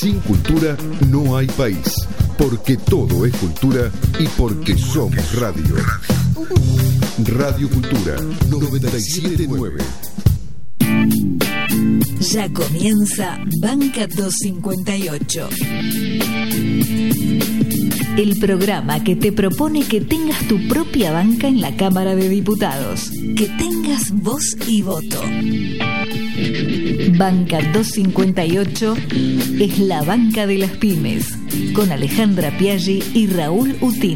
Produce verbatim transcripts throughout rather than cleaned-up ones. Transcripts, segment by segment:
Sin cultura no hay país, porque todo es cultura y porque somos radio. Radio Cultura noventa y siete punto nueve. Ya comienza Banca doscientos cincuenta y ocho. El programa que te propone que tengas tu propia banca en la Cámara de Diputados. Que tengas voz y voto. Banca doscientos cincuenta y ocho es la banca de las pymes, con Alejandra Piaggi y Raúl Utín.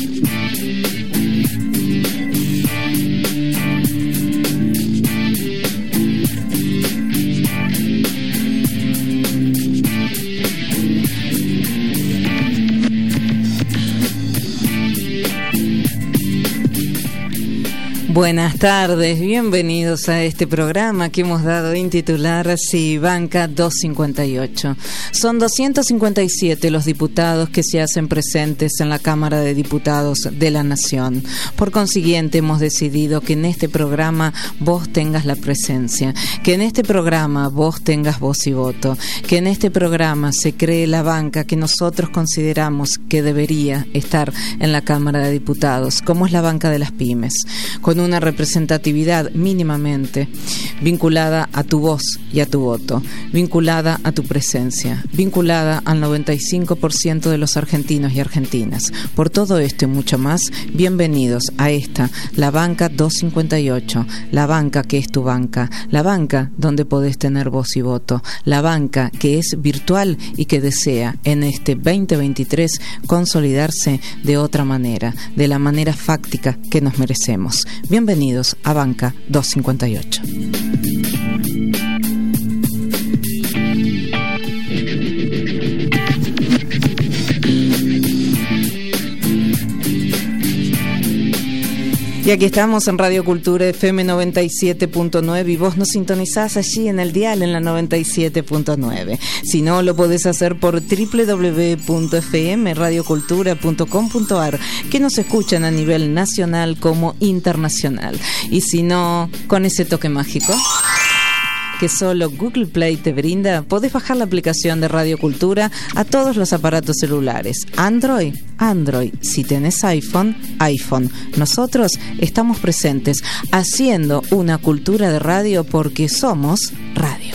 Buenas tardes, bienvenidos a este programa que hemos dado en titular Sí, Banca doscientos cincuenta y ocho. Son doscientos cincuenta y siete los diputados que se hacen presentes en la Cámara de Diputados de la Nación. Por consiguiente, hemos decidido que en este programa vos tengas la presencia, que en este programa vos tengas voz y voto, que en este programa se cree la banca que nosotros consideramos que debería estar en la Cámara de Diputados, como es la banca de las pymes, con una representatividad mínimamente vinculada a tu voz y a tu voto, vinculada a tu presencia, vinculada al noventa y cinco por ciento de los argentinos y argentinas. Por todo esto y mucho más, bienvenidos a esta, la Banca doscientos cincuenta y ocho, la banca que es tu banca, la banca donde podés tener voz y voto, la banca que es virtual y que desea en este veinte veintitrés consolidarse de otra manera, de la manera fáctica que nos merecemos. Bienvenidos a Banca doscientos cincuenta y ocho. Y aquí estamos en Radio Cultura F M noventa y siete punto nueve y vos nos sintonizás allí en el dial en la noventa y siete punto nueve. Si no, lo podés hacer por doble u doble u doble u punto f m radio cultura punto com punto a r, que nos escuchan a nivel nacional como internacional. Y si no, con ese toque mágico que solo Google Play te brinda, podés bajar la aplicación de Radio Cultura a todos los aparatos celulares. Android, Android. Si tenés iPhone, iPhone. Nosotros estamos presentes haciendo una cultura de radio porque somos radio.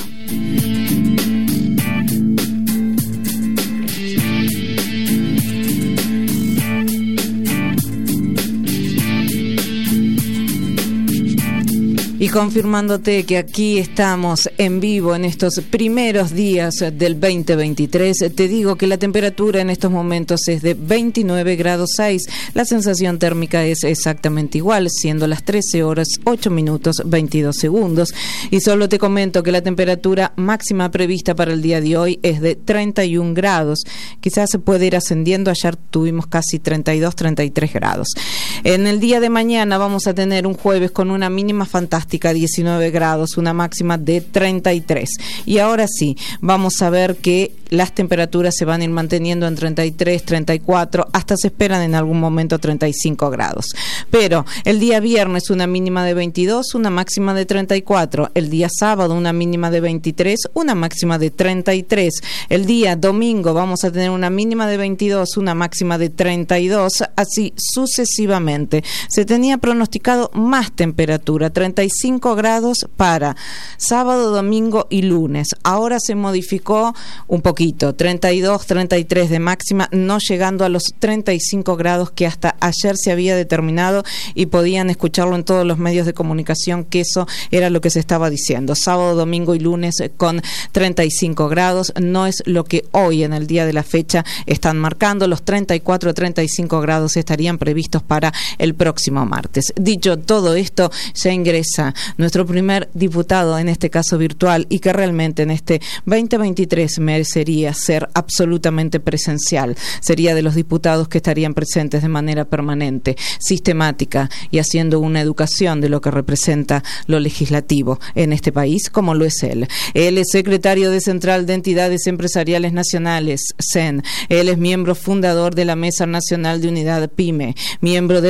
Y confirmándote que aquí estamos en vivo en estos primeros días del veinte veintitrés, te digo que la temperatura en estos momentos es de veintinueve grados seis. La sensación térmica es exactamente igual, siendo las trece horas ocho minutos veintidós segundos. Y solo te comento que la temperatura máxima prevista para el día de hoy es de treinta y un grados. Quizás se puede ir ascendiendo. Ayer tuvimos casi treinta y dos, treinta y tres grados. En el día de mañana vamos a tener un jueves con una mínima fantástica, diecinueve grados, una máxima de treinta y tres. Y ahora sí, vamos a ver que las temperaturas se van a ir manteniendo en treinta y tres, treinta y cuatro, hasta se esperan en algún momento treinta y cinco grados. Pero el día viernes una mínima de veintidós, una máxima de treinta y cuatro. El día sábado una mínima de veintitrés, una máxima de treinta y tres. El día domingo vamos a tener una mínima de veintidós, una máxima de treinta y dos, así sucesivamente. Se tenía pronosticado más temperatura, treinta y cinco grados para sábado, domingo y lunes. Ahora se modificó un poquito, treinta y dos, treinta y tres de máxima, no llegando a los treinta y cinco grados que hasta ayer se había determinado y podían escucharlo en todos los medios de comunicación, que eso era lo que se estaba diciendo. Sábado, domingo y lunes con treinta y cinco grados, no es lo que hoy en el día de la fecha están marcando. Los treinta y cuatro, treinta y cinco grados estarían previstos para el próximo martes. Dicho todo esto, ya ingresa nuestro primer diputado, en este caso virtual, y que realmente en este veinte veintitrés merecería ser absolutamente presencial. Sería de los diputados que estarían presentes de manera permanente, sistemática y haciendo una educación de lo que representa lo legislativo en este país, como lo es él. Él es secretario de Central de Entidades Empresariales Nacionales, C E N. Él es miembro fundador de la Mesa Nacional de Unidad PYME, miembro de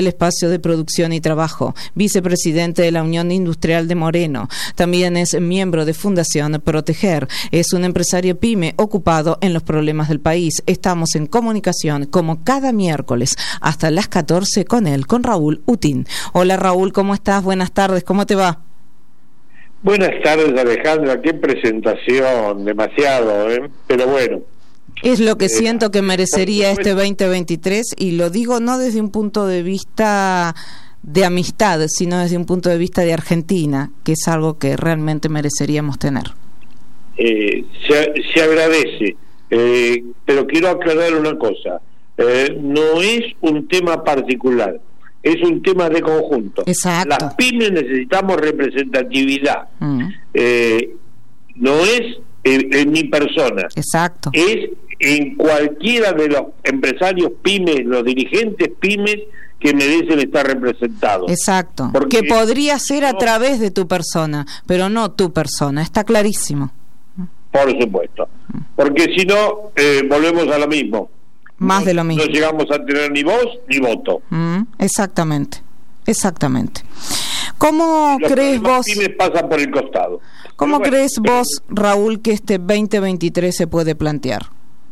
del Espacio de Producción y Trabajo, vicepresidente de la Unión Industrial de Moreno. También es miembro de Fundación Proteger. Es un empresario pyme ocupado en los problemas del país. Estamos en comunicación como cada miércoles hasta las catorce con él, con Raúl Utín. Hola Raúl, ¿cómo estás? Buenas tardes, ¿cómo te va? Buenas tardes, Alejandra, qué presentación, demasiado, ¿eh? Pero bueno. Es lo que eh, siento que merecería este veinte veintitrés, y lo digo no desde un punto de vista de amistad, sino desde un punto de vista de Argentina, que es algo que realmente mereceríamos tener. Eh, se, se agradece, eh, pero quiero aclarar una cosa, eh, no es un tema particular, es un tema de conjunto. Exacto. Las pymes necesitamos representatividad, mm. eh, no es en, en mi persona. Exacto. Es en cualquiera de los empresarios pymes, los dirigentes pymes que merecen estar representados. Exacto. Porque que podría ser a no, través de tu persona, pero no tu persona, está clarísimo. Por supuesto. Porque si no, eh, volvemos a lo mismo. Más no, de lo mismo. No llegamos a tener ni voz ni voto. Mm, exactamente, exactamente. ¿Cómo Los crees vos? Pymes pasan por el costado. ¿Cómo bueno, crees vos, Raúl, que este veinte veintitrés se puede plantear?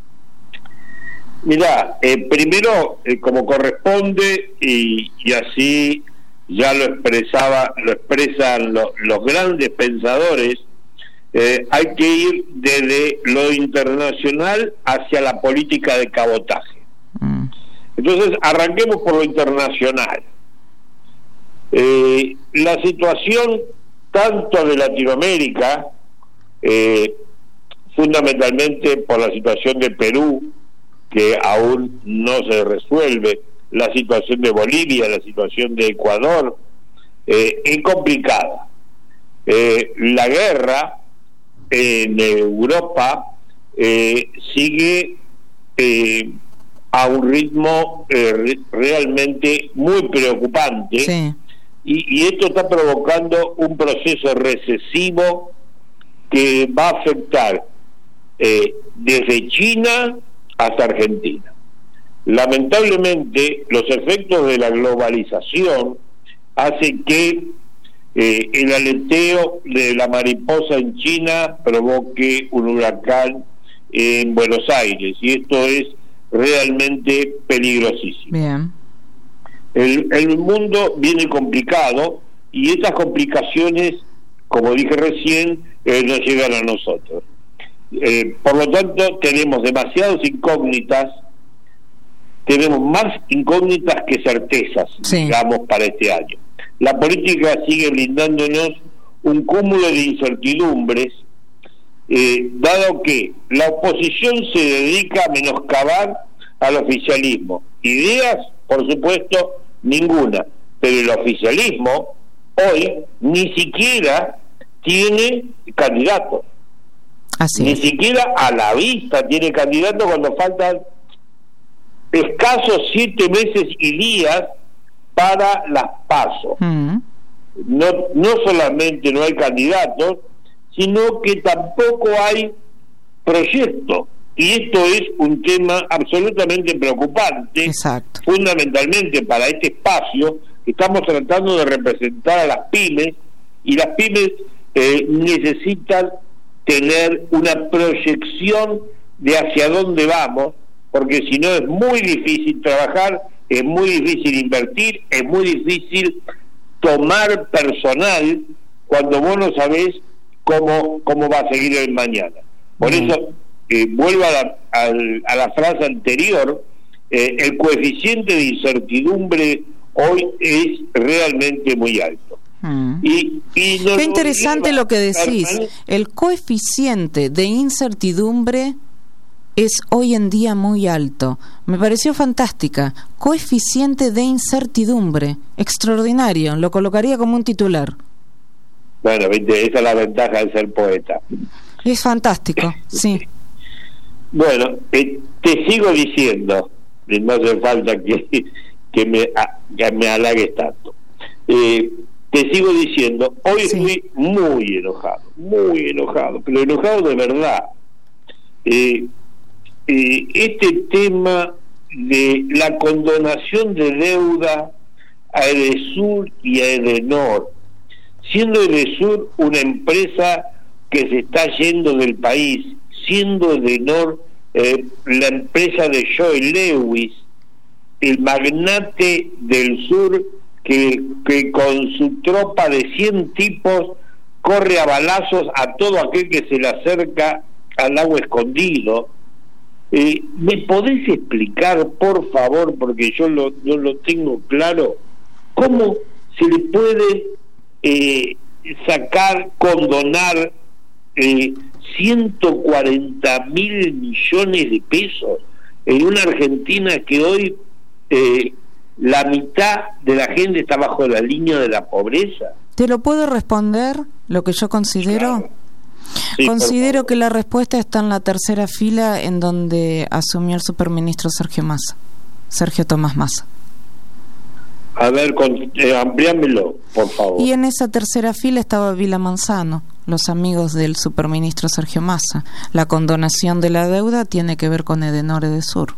Mirá, eh, primero, eh, como corresponde, y, y así ya lo expresaba, lo expresan lo, los grandes pensadores, eh, hay que ir desde lo internacional hacia la política de cabotaje. Mm. Entonces, arranquemos por lo internacional. Eh, la situación tanto de Latinoamérica, eh, fundamentalmente por la situación de Perú, que aún no se resuelve, la situación de Bolivia, la situación de Ecuador, eh, es complicada. Eh, la guerra en Europa eh, sigue eh, a un ritmo eh, realmente muy preocupante. Sí. Y, y esto está provocando un proceso recesivo que va a afectar eh, desde China hasta Argentina. Lamentablemente, los efectos de la globalización hacen que eh, el aleteo de la mariposa en China provoque un huracán en Buenos Aires, y esto es realmente peligrosísimo. Bien. El, el mundo viene complicado, y estas complicaciones, como dije recién, eh, no llegan a nosotros. Eh, por lo tanto, tenemos demasiadas incógnitas, tenemos más incógnitas que certezas, sí, digamos, para este año. La política sigue brindándonos un cúmulo de incertidumbres, eh, dado que la oposición se dedica a menoscabar al oficialismo. Ideas, por supuesto, ninguna, pero el oficialismo hoy ni siquiera tiene candidatos. Así ni es. siquiera a la vista tiene candidatos cuando faltan escasos siete meses y días para las PASO. Mm. No, no solamente no hay candidatos, sino que tampoco hay proyecto. Y esto es un tema absolutamente preocupante. Exacto. Fundamentalmente para este espacio que estamos tratando de representar a las pymes, y las pymes eh, necesitan tener una proyección de hacia dónde vamos, porque si no es muy difícil trabajar, es muy difícil invertir, es muy difícil tomar personal cuando vos no sabés cómo, cómo va a seguir el mañana. Por mm. eso, eh, vuelvo a la, a, a la frase anterior, eh, el coeficiente de incertidumbre hoy es realmente muy alto. Mm. Y, y no Qué interesante lo que decís. El coeficiente de incertidumbre es hoy en día muy alto. Me pareció fantástica. Coeficiente de incertidumbre. Extraordinario. Lo colocaría como un titular. Bueno, viste, esa es la ventaja de ser poeta. Es fantástico, sí. Bueno, eh, te sigo diciendo, no hace falta que, que, me, que me halagues tanto. Eh, te sigo diciendo, hoy sí. Estoy muy enojado, muy enojado, pero enojado de verdad. Eh, eh, este tema de la condonación de deuda a Edesur y a Edenor, siendo Edesur una empresa que se está yendo del país, siendo Edenor eh, la empresa de Joe Lewis, el magnate del sur que, que con su tropa de cien tipos corre a balazos a todo aquel que se le acerca al agua escondido. Eh, ¿Me podés explicar, por favor, porque yo lo, no lo tengo claro, cómo se le puede eh, sacar, condonar eh, ciento cuarenta mil millones de pesos en una Argentina que hoy eh, la mitad de la gente está bajo la línea de la pobreza? ¿Te lo puedo responder? Lo que yo considero... Claro. Sí, considero que la respuesta está en la tercera fila, en donde asumió el superministro Sergio Massa, Sergio Tomás Massa. A ver, con, eh, ampliámelo, por favor. Y en esa tercera fila estaba Vila Manzano, los amigos del superministro Sergio Massa. La condonación de la deuda tiene que ver con Edenor Edesur.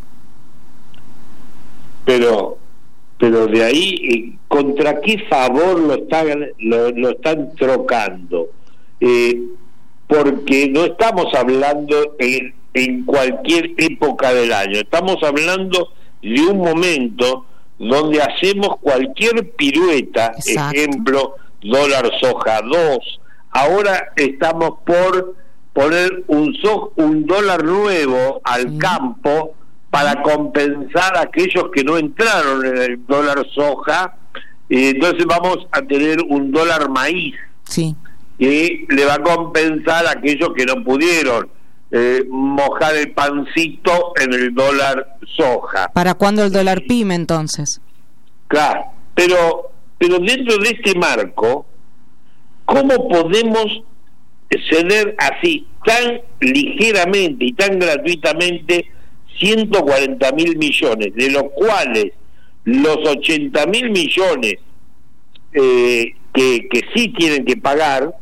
Pero, pero de ahí, ¿contra qué favor lo están, lo, lo están trocando? Eh, porque no estamos hablando en, en cualquier época del año, estamos hablando de un momento donde hacemos cualquier pirueta. Exacto. Ejemplo, dólar soja dos, ahora estamos por poner un, so, un dólar nuevo al sí. campo para compensar a aquellos que no entraron en el dólar soja, y entonces vamos a tener un dólar maíz. Sí. Que le va a compensar a aquellos que no pudieron eh, mojar el pancito en el dólar soja. ¿Para cuándo el dólar pyme entonces? Claro, pero pero dentro de este marco, ¿cómo podemos ceder así tan ligeramente y tan gratuitamente ciento cuarenta mil millones, de los cuales los ochenta mil millones eh, que, que sí tienen que pagar,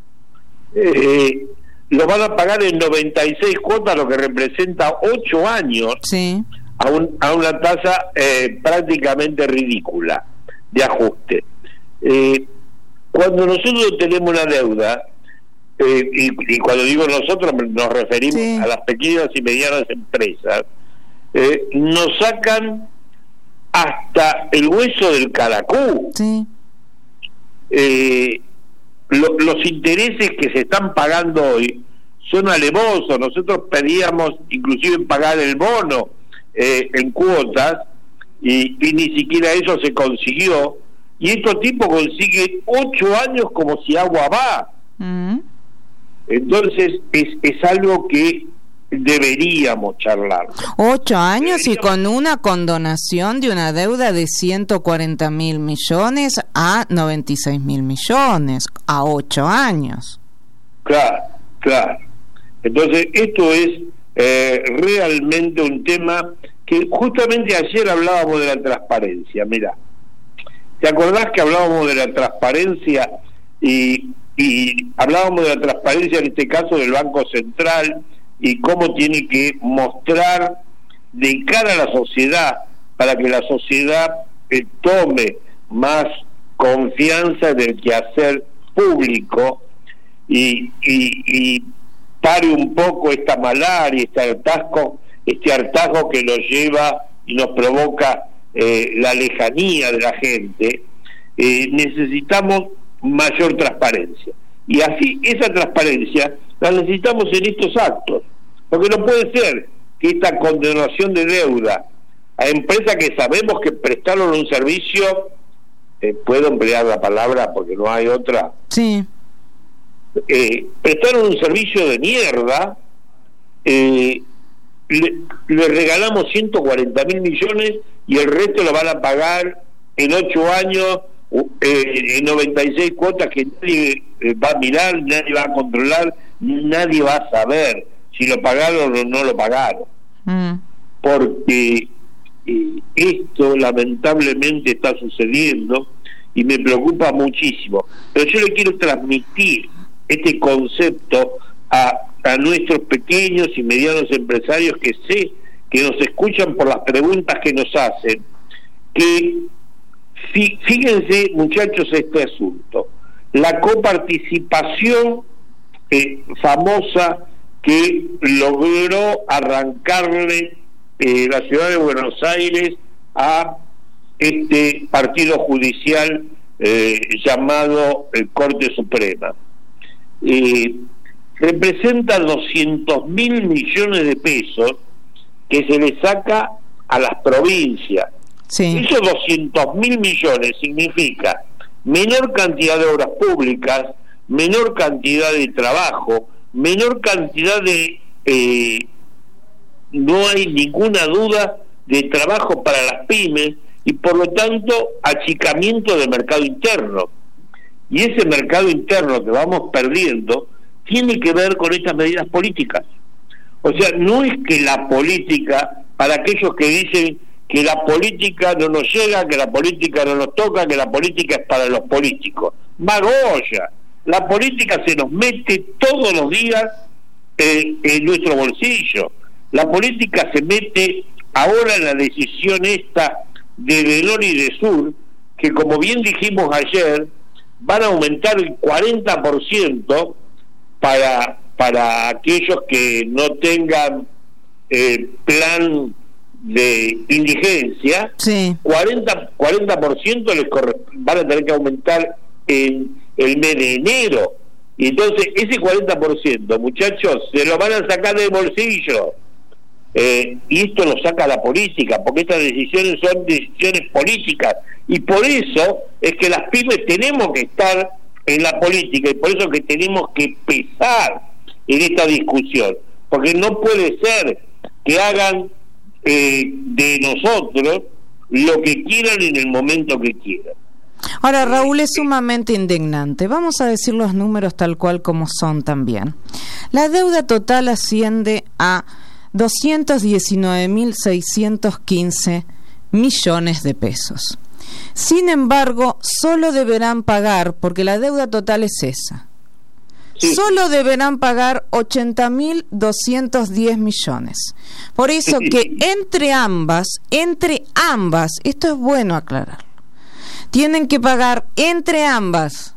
Eh, lo van a pagar en noventa y seis cuotas, lo que representa ocho años, sí. a, un, a una tasa eh, prácticamente ridícula de ajuste. Eh, cuando nosotros tenemos una deuda, eh, y, y cuando digo nosotros nos referimos sí. a las pequeñas y medianas empresas, eh, nos sacan hasta el hueso del caracú. Sí. Eh, Lo, los intereses que se están pagando hoy son alevosos. Nosotros pedíamos inclusive pagar el bono eh, en cuotas y, y ni siquiera eso se consiguió, y estos tipos consiguen ocho años como si agua va. Mm. Entonces es, es algo que deberíamos charlar. Ocho años deberíamos... y con una condonación de una deuda de ciento cuarenta mil millones a noventa y seis mil millones, a ocho años. Claro, claro. Entonces esto es eh, realmente un tema que justamente ayer hablábamos de la transparencia. Mira, ¿te acordás que hablábamos de la transparencia y, y hablábamos de la transparencia en este caso del Banco Central y cómo tiene que mostrar de cara a la sociedad para que la sociedad eh, tome más confianza en el quehacer público y, y, y pare un poco esta malaria, este hartazgo, este hartazgo que nos lleva y nos provoca eh, la lejanía de la gente? Eh, necesitamos mayor transparencia, y así esa transparencia la necesitamos en estos actos, porque no puede ser que esta condonación de deuda a empresas que sabemos que prestaron un servicio, eh, puedo emplear la palabra porque no hay otra, sí, eh, prestaron un servicio de mierda, eh, le, le regalamos ciento cuarenta mil millones y el resto lo van a pagar en ocho años, eh, en noventa y seis cuotas que nadie eh, va a mirar, nadie va a controlar, nadie va a saber si lo pagaron o no lo pagaron. Mm. Porque eh, esto lamentablemente está sucediendo y me preocupa muchísimo. Pero yo le quiero transmitir este concepto a, a nuestros pequeños y medianos empresarios que sé que nos escuchan por las preguntas que nos hacen, que Fí, fíjense, muchachos, este asunto. La coparticipación eh, famosa que logró arrancarle eh, la ciudad de Buenos Aires a este partido judicial eh, llamado eh, Corte Suprema. Eh, representa doscientos mil millones de pesos que se le saca a las provincias. Sí. Esos doscientos mil millones significa menor cantidad de obras públicas, menor cantidad de trabajo, menor cantidad de eh, no hay ninguna duda de trabajo para las pymes y por lo tanto achicamiento del mercado interno. Y ese mercado interno que vamos perdiendo tiene que ver con estas medidas políticas. O sea, no es que la política, para aquellos que dicen que la política no nos llega, que la política no nos toca, que la política es para los políticos. Magoya, la política se nos mete todos los días eh, en nuestro bolsillo. La política se mete ahora en la decisión esta de Delor y de Sur, que como bien dijimos ayer, van a aumentar el cuarenta por ciento para, para aquellos que no tengan eh, plan de indigencia. Sí. cuarenta por ciento les van a tener que aumentar en el mes de enero. Y entonces ese cuarenta por ciento, muchachos, se lo van a sacar del bolsillo. Eh, y esto lo saca la política, porque estas decisiones son decisiones políticas, y por eso es que las pymes tenemos que estar en la política, y por eso que tenemos que pesar en esta discusión, porque no puede ser que hagan eh, de nosotros lo que quieran en el momento que quieran. Ahora, Raúl, es sumamente indignante. Vamos a decir los números tal cual como son también. La deuda total asciende a doscientos diecinueve mil seiscientos quince millones de pesos. Sin embargo, solo deberán pagar, porque la deuda total es esa, sí. Solo deberán pagar ochenta mil doscientos diez millones. Por eso que entre ambas, entre ambas, esto es bueno aclararlo, tienen que pagar entre ambas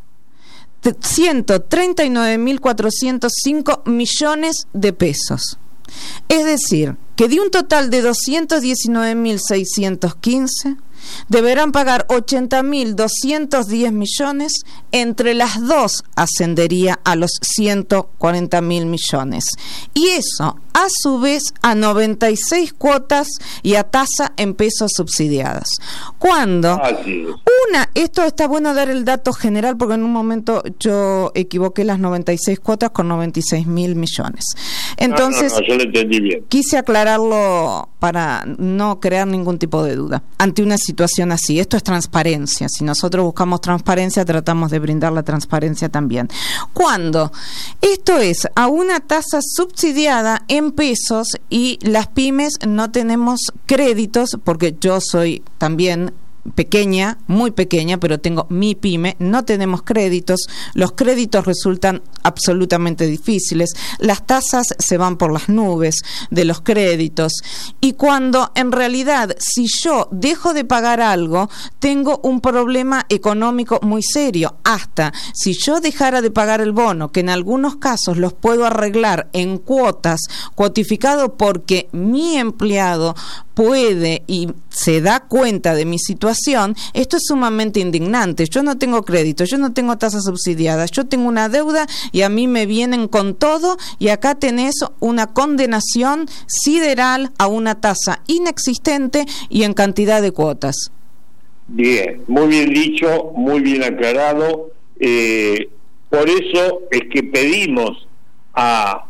ciento treinta y nueve mil cuatrocientos cinco millones de pesos. Es decir, que de un total de doscientos diecinueve mil seiscientos quince, deberán pagar ochenta mil doscientos diez millones, entre las dos ascendería a los ciento cuarenta mil millones. Y eso, a su vez, a noventa y seis cuotas y a tasa en pesos subsidiadas. Cuando una, esto está bueno dar el dato general, porque en un momento yo equivoqué las noventa y seis cuotas con noventa y seis mil millones. Entonces, no, no, no, yo lo entendí bien. Quise aclararlo para no crear ningún tipo de duda ante una situación así. Esto es transparencia. Si nosotros buscamos transparencia, tratamos de brindar la transparencia también. Cuando esto es a una tasa subsidiada en pesos y las pymes no tenemos créditos, porque yo soy también pequeña, muy pequeña, pero tengo mi pyme, no tenemos créditos, los créditos resultan absolutamente difíciles, las tasas se van por las nubes de los créditos, y cuando en realidad si yo dejo de pagar algo, tengo un problema económico muy serio. Hasta si yo dejara de pagar el bono, que en algunos casos los puedo arreglar en cuotas, cuotificado porque mi empleado puede y se da cuenta de mi situación, esto es sumamente indignante. Yo no tengo crédito, yo no tengo tasas subsidiadas, yo tengo una deuda y a mí me vienen con todo, y acá tenés una condenación sideral a una tasa inexistente y en cantidad de cuotas. Bien, muy bien dicho, muy bien aclarado. Eh, por eso es que pedimos a,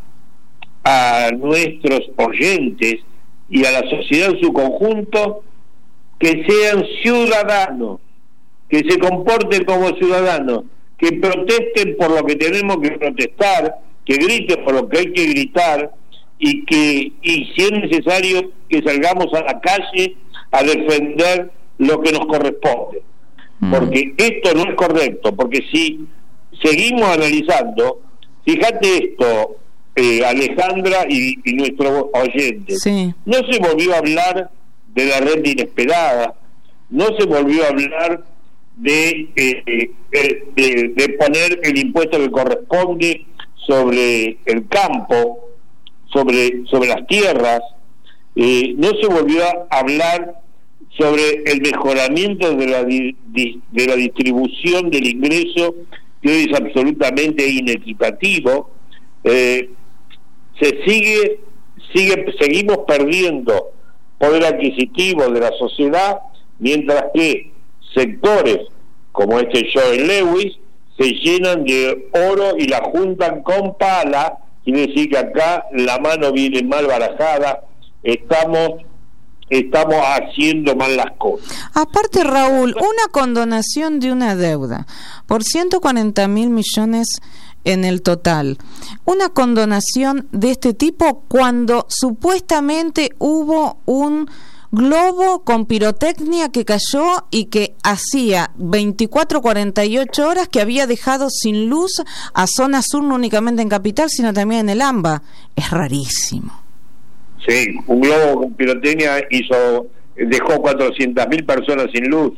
a nuestros oyentes y a la sociedad en su conjunto que sean ciudadanos, que se comporten como ciudadanos, que protesten por lo que tenemos que protestar, que griten por lo que hay que gritar, y que y si es necesario que salgamos a la calle a defender lo que nos corresponde, mm. porque esto no es correcto, porque si seguimos analizando, fíjate esto, Eh, Alejandra y, y nuestro oyente, sí. No se volvió a hablar de la renta inesperada, no se volvió a hablar de, eh, eh, de, de poner el impuesto que corresponde sobre el campo, sobre, sobre las tierras, eh, no se volvió a hablar sobre el mejoramiento de la, di, di, de la distribución del ingreso, que hoy es absolutamente inequitativo. Eh, se sigue, sigue, seguimos perdiendo poder adquisitivo de la sociedad, mientras que sectores como este Joel Lewis se llenan de oro y la juntan con pala. Quiere decir que acá la mano viene mal barajada, estamos estamos haciendo mal las cosas. Aparte, Raúl, una condonación de una deuda por ciento cuarenta mil millones en el total, una condonación de este tipo cuando supuestamente hubo un globo con pirotecnia que cayó y que hacía veinticuatro, cuarenta y ocho horas que había dejado sin luz a zona sur, no únicamente en Capital, sino también en el AMBA. Es rarísimo. Sí, un globo con pirotecnia hizo, dejó cuatrocientas mil personas sin luz.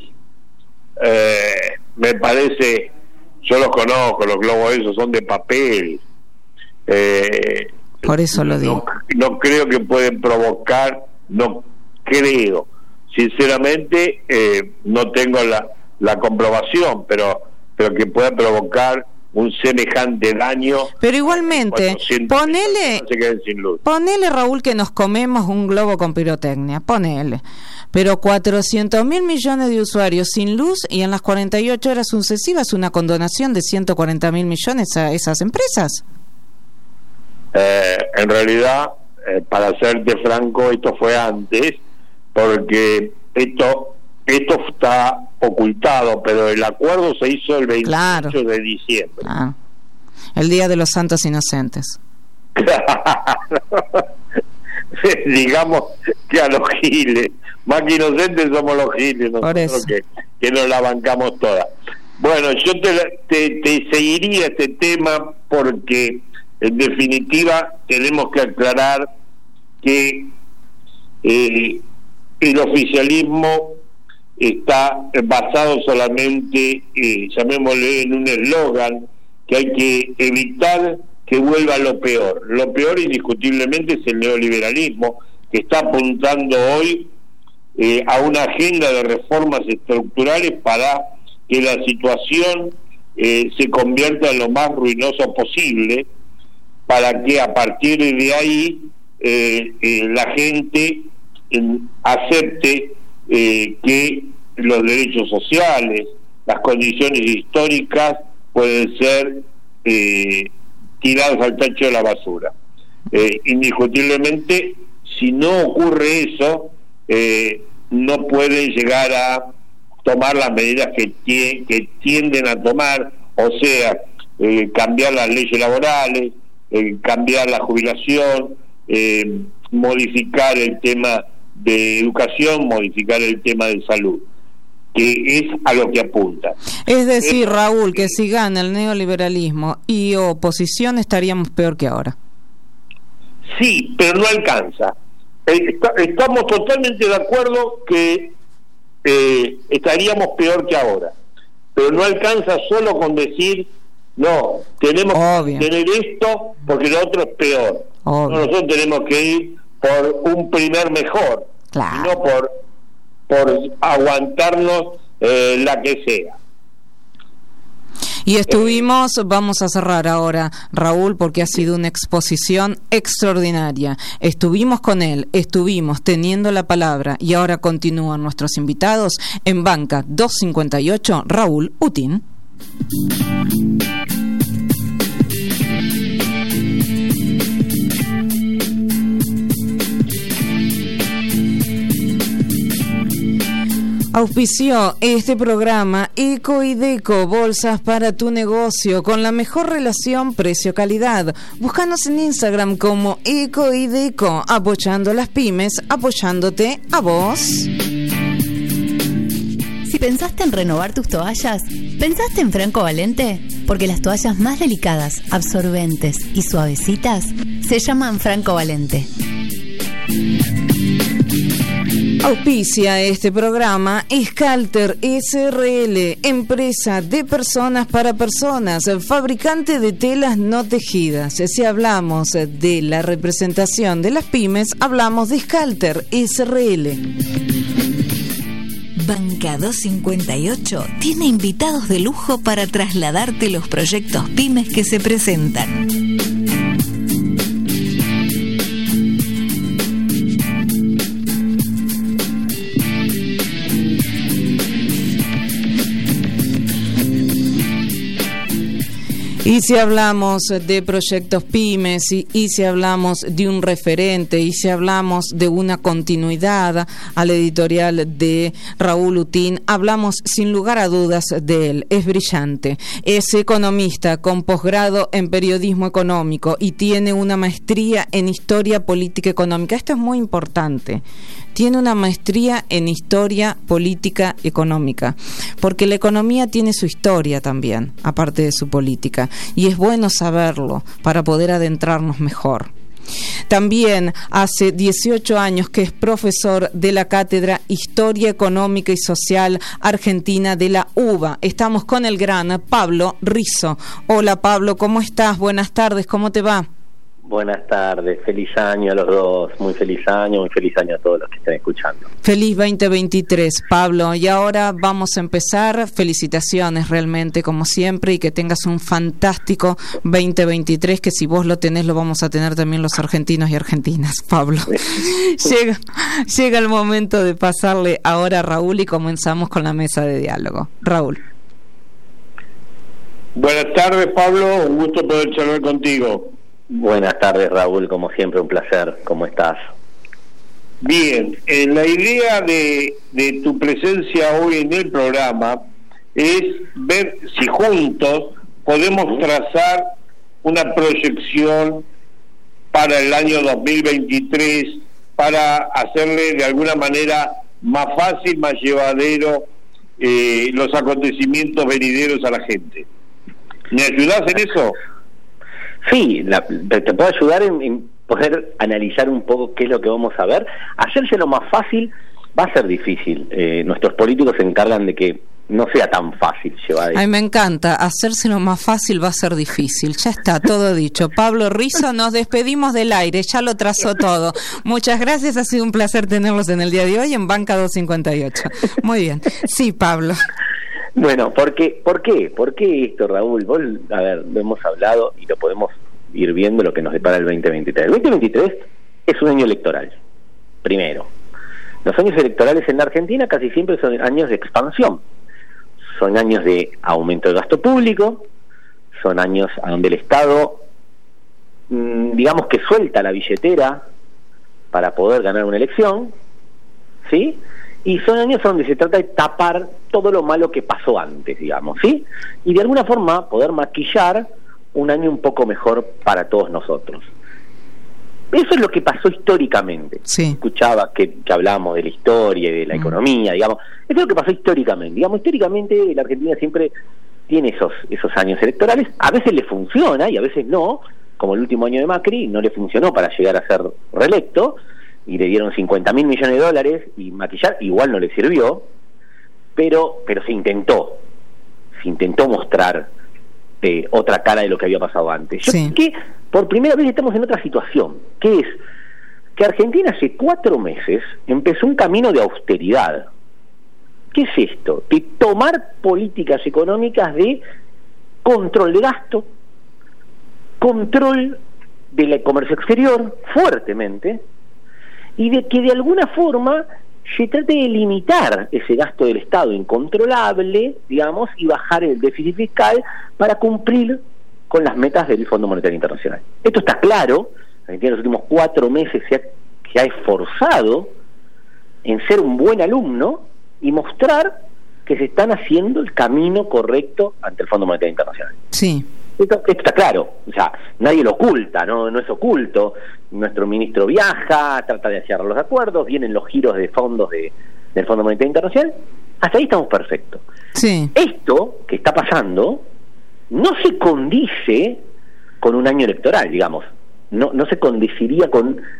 Eh, me parece, yo los conozco, los globos esos son de papel. Eh, Por eso lo digo. No, no creo que pueden provocar, no creo, sinceramente, eh, no tengo la, la comprobación, pero, pero que pueda provocar un semejante daño. Pero igualmente, ponele, se queden sin luz. Ponele, Raúl, que nos comemos un globo con pirotecnia, ponele. Pero cuatrocientos mil millones de usuarios sin luz y en las cuarenta y ocho horas sucesivas una condonación de ciento cuarenta mil millones a esas empresas. Eh, en realidad, eh, para serte franco, esto fue antes, porque esto esto está ocultado, pero el acuerdo se hizo el veintiocho claro. de diciembre. Ah, el Día de los Santos Inocentes. Digamos que a los giles, más que inocentes somos los giles, nosotros que, que nos la bancamos todas. Bueno, yo te, te, te seguiría este tema porque en definitiva tenemos que aclarar que eh, el oficialismo está basado solamente, eh, llamémosle, en un eslogan, que hay que evitar que vuelva lo peor. Lo peor indiscutiblemente es el neoliberalismo, que está apuntando hoy eh, a una agenda de reformas estructurales para que la situación eh, se convierta en lo más ruinoso posible, para que a partir de ahí eh, eh, la gente eh, acepte eh, que los derechos sociales, las condiciones históricas pueden ser eh, tirados al tacho de la basura. Eh, indiscutiblemente, si no ocurre eso, eh, no pueden llegar a tomar las medidas que, tie- que tienden a tomar, o sea, eh, cambiar las leyes laborales, eh, cambiar la jubilación, eh, modificar el tema de educación, modificar el tema de salud, que es a lo que apunta. Es decir, Pero, Raúl, que si gana el neoliberalismo y oposición estaríamos peor que ahora. Sí, pero no alcanza. Eh, está, estamos totalmente de acuerdo que eh, estaríamos peor que ahora, pero no alcanza solo con decir no, tenemos Obvio. que tener esto porque lo otro es peor. No, nosotros tenemos que ir por un primer mejor, claro. no por por aguantarnos eh, la que sea. Y estuvimos, eh, vamos a cerrar ahora, Raúl, porque ha sido una exposición extraordinaria. Estuvimos con él, estuvimos teniendo la palabra y ahora continúan nuestros invitados en Banca doscientos cincuenta y ocho, Raúl Utín. Auspició este programa Eco y Deco, bolsas para tu negocio con la mejor relación precio-calidad. Búscanos en Instagram como Eco y Deco, apoyando las pymes, apoyándote a vos. Si pensaste en renovar tus toallas, ¿pensaste en Franco Valente? Porque las toallas más delicadas, absorbentes y suavecitas se llaman Franco Valente. Auspicia este programa Scalter S R L, empresa de personas para personas, fabricante de telas no tejidas. Si hablamos de la representación de las pymes, hablamos de Scalter S R L. Banca doscientos cincuenta y ocho tiene invitados de lujo para trasladarte los proyectos pymes que se presentan. Y si hablamos de proyectos pymes, y, y si hablamos de un referente, y si hablamos de una continuidad al editorial de Raúl Utín, hablamos sin lugar a dudas de él. Es brillante, es economista con posgrado en periodismo económico y tiene una maestría en historia política económica. Esto es muy importante. Tiene una maestría en historia política económica, porque la economía tiene su historia también, aparte de su política, y es bueno saberlo para poder adentrarnos mejor. También hace dieciocho años que es profesor de la Cátedra Historia Económica y Social Argentina de la U B A. Estamos con el gran Pablo Rizzo. Hola Pablo, ¿cómo estás? Buenas tardes, ¿cómo te va? Buenas tardes, feliz año a los dos, muy feliz año, muy feliz año a todos los que estén escuchando. Feliz veinte veintitrés, Pablo, y ahora vamos a empezar. Felicitaciones realmente, como siempre, y que tengas un fantástico veinte veintitrés, que si vos lo tenés, lo vamos a tener también los argentinos y argentinas, Pablo. llega, llega el momento de pasarle ahora a Raúl y comenzamos con la mesa de diálogo. Raúl. Buenas tardes, Pablo, un gusto poder charlar contigo. Buenas tardes, Raúl, como siempre, un placer. ¿Cómo estás? Bien, eh, la idea de, de tu presencia hoy en el programa es ver si juntos podemos trazar una proyección para el año dos mil veintitrés, para hacerle de alguna manera más fácil, más llevadero eh, los acontecimientos venideros a la gente. ¿Me ayudás en eso? Sí, la, te puedo ayudar en, en poder analizar un poco qué es lo que vamos a ver. Hacérselo más fácil va a ser difícil. Eh, nuestros políticos se encargan de que no sea tan fácil llevar. Ay, me encanta. Hacérselo más fácil va a ser difícil. Ya está, todo dicho. Pablo Rizzo, nos despedimos del aire. Ya lo trazó todo. Muchas gracias. Ha sido un placer tenerlos en el día de hoy en Banca doscientos cincuenta y ocho. Muy bien. Sí, Pablo. Bueno, ¿por qué? ¿Por qué? ¿Por qué esto, Raúl? Vos, a ver, lo hemos hablado y lo podemos ir viendo lo que nos depara el veinte veintitrés. El veinte veintitrés es un año electoral, primero. Los años electorales en la Argentina casi siempre son años de expansión. Son años de aumento del gasto público, son años a donde el Estado, mmm, digamos que suelta la billetera para poder ganar una elección, ¿sí? Y son años donde se trata de tapar todo lo malo que pasó antes, digamos, ¿sí? Y de alguna forma poder maquillar un año un poco mejor para todos nosotros. Eso es lo que pasó históricamente. Sí. Escuchaba que, que hablábamos de la historia y de la mm. economía, digamos. Eso es lo que pasó históricamente. Digamos, históricamente la Argentina siempre tiene esos, esos años electorales. A veces le funciona y a veces no, como el último año de Macri, no le funcionó para llegar a ser reelecto, y le dieron cincuenta mil millones de dólares y maquillar, igual no le sirvió, pero pero se intentó, se intentó mostrar eh, otra cara de lo que había pasado antes. Yo sí. creo que por primera vez estamos en otra situación, que es que Argentina hace cuatro meses empezó un camino de austeridad. ¿Qué es esto? De tomar políticas económicas de control de gasto, control del comercio exterior, fuertemente, y de que de alguna forma se trate de limitar ese gasto del Estado incontrolable, digamos, y bajar el déficit fiscal para cumplir con las metas del Fondo Monetario Internacional. Esto está claro. Argentina en los últimos cuatro meses se ha, se ha esforzado en ser un buen alumno y mostrar que se están haciendo el camino correcto ante el Fondo Monetario Internacional. Sí. Esto, esto está claro, o sea, nadie lo oculta, no no es oculto. Nuestro ministro viaja, trata de hacer los acuerdos, vienen los giros de fondos de, del Fondo Monetario Internacional, hasta ahí estamos perfectos. Sí. Esto que está pasando no se condice con un año electoral, digamos, no no se condiciría con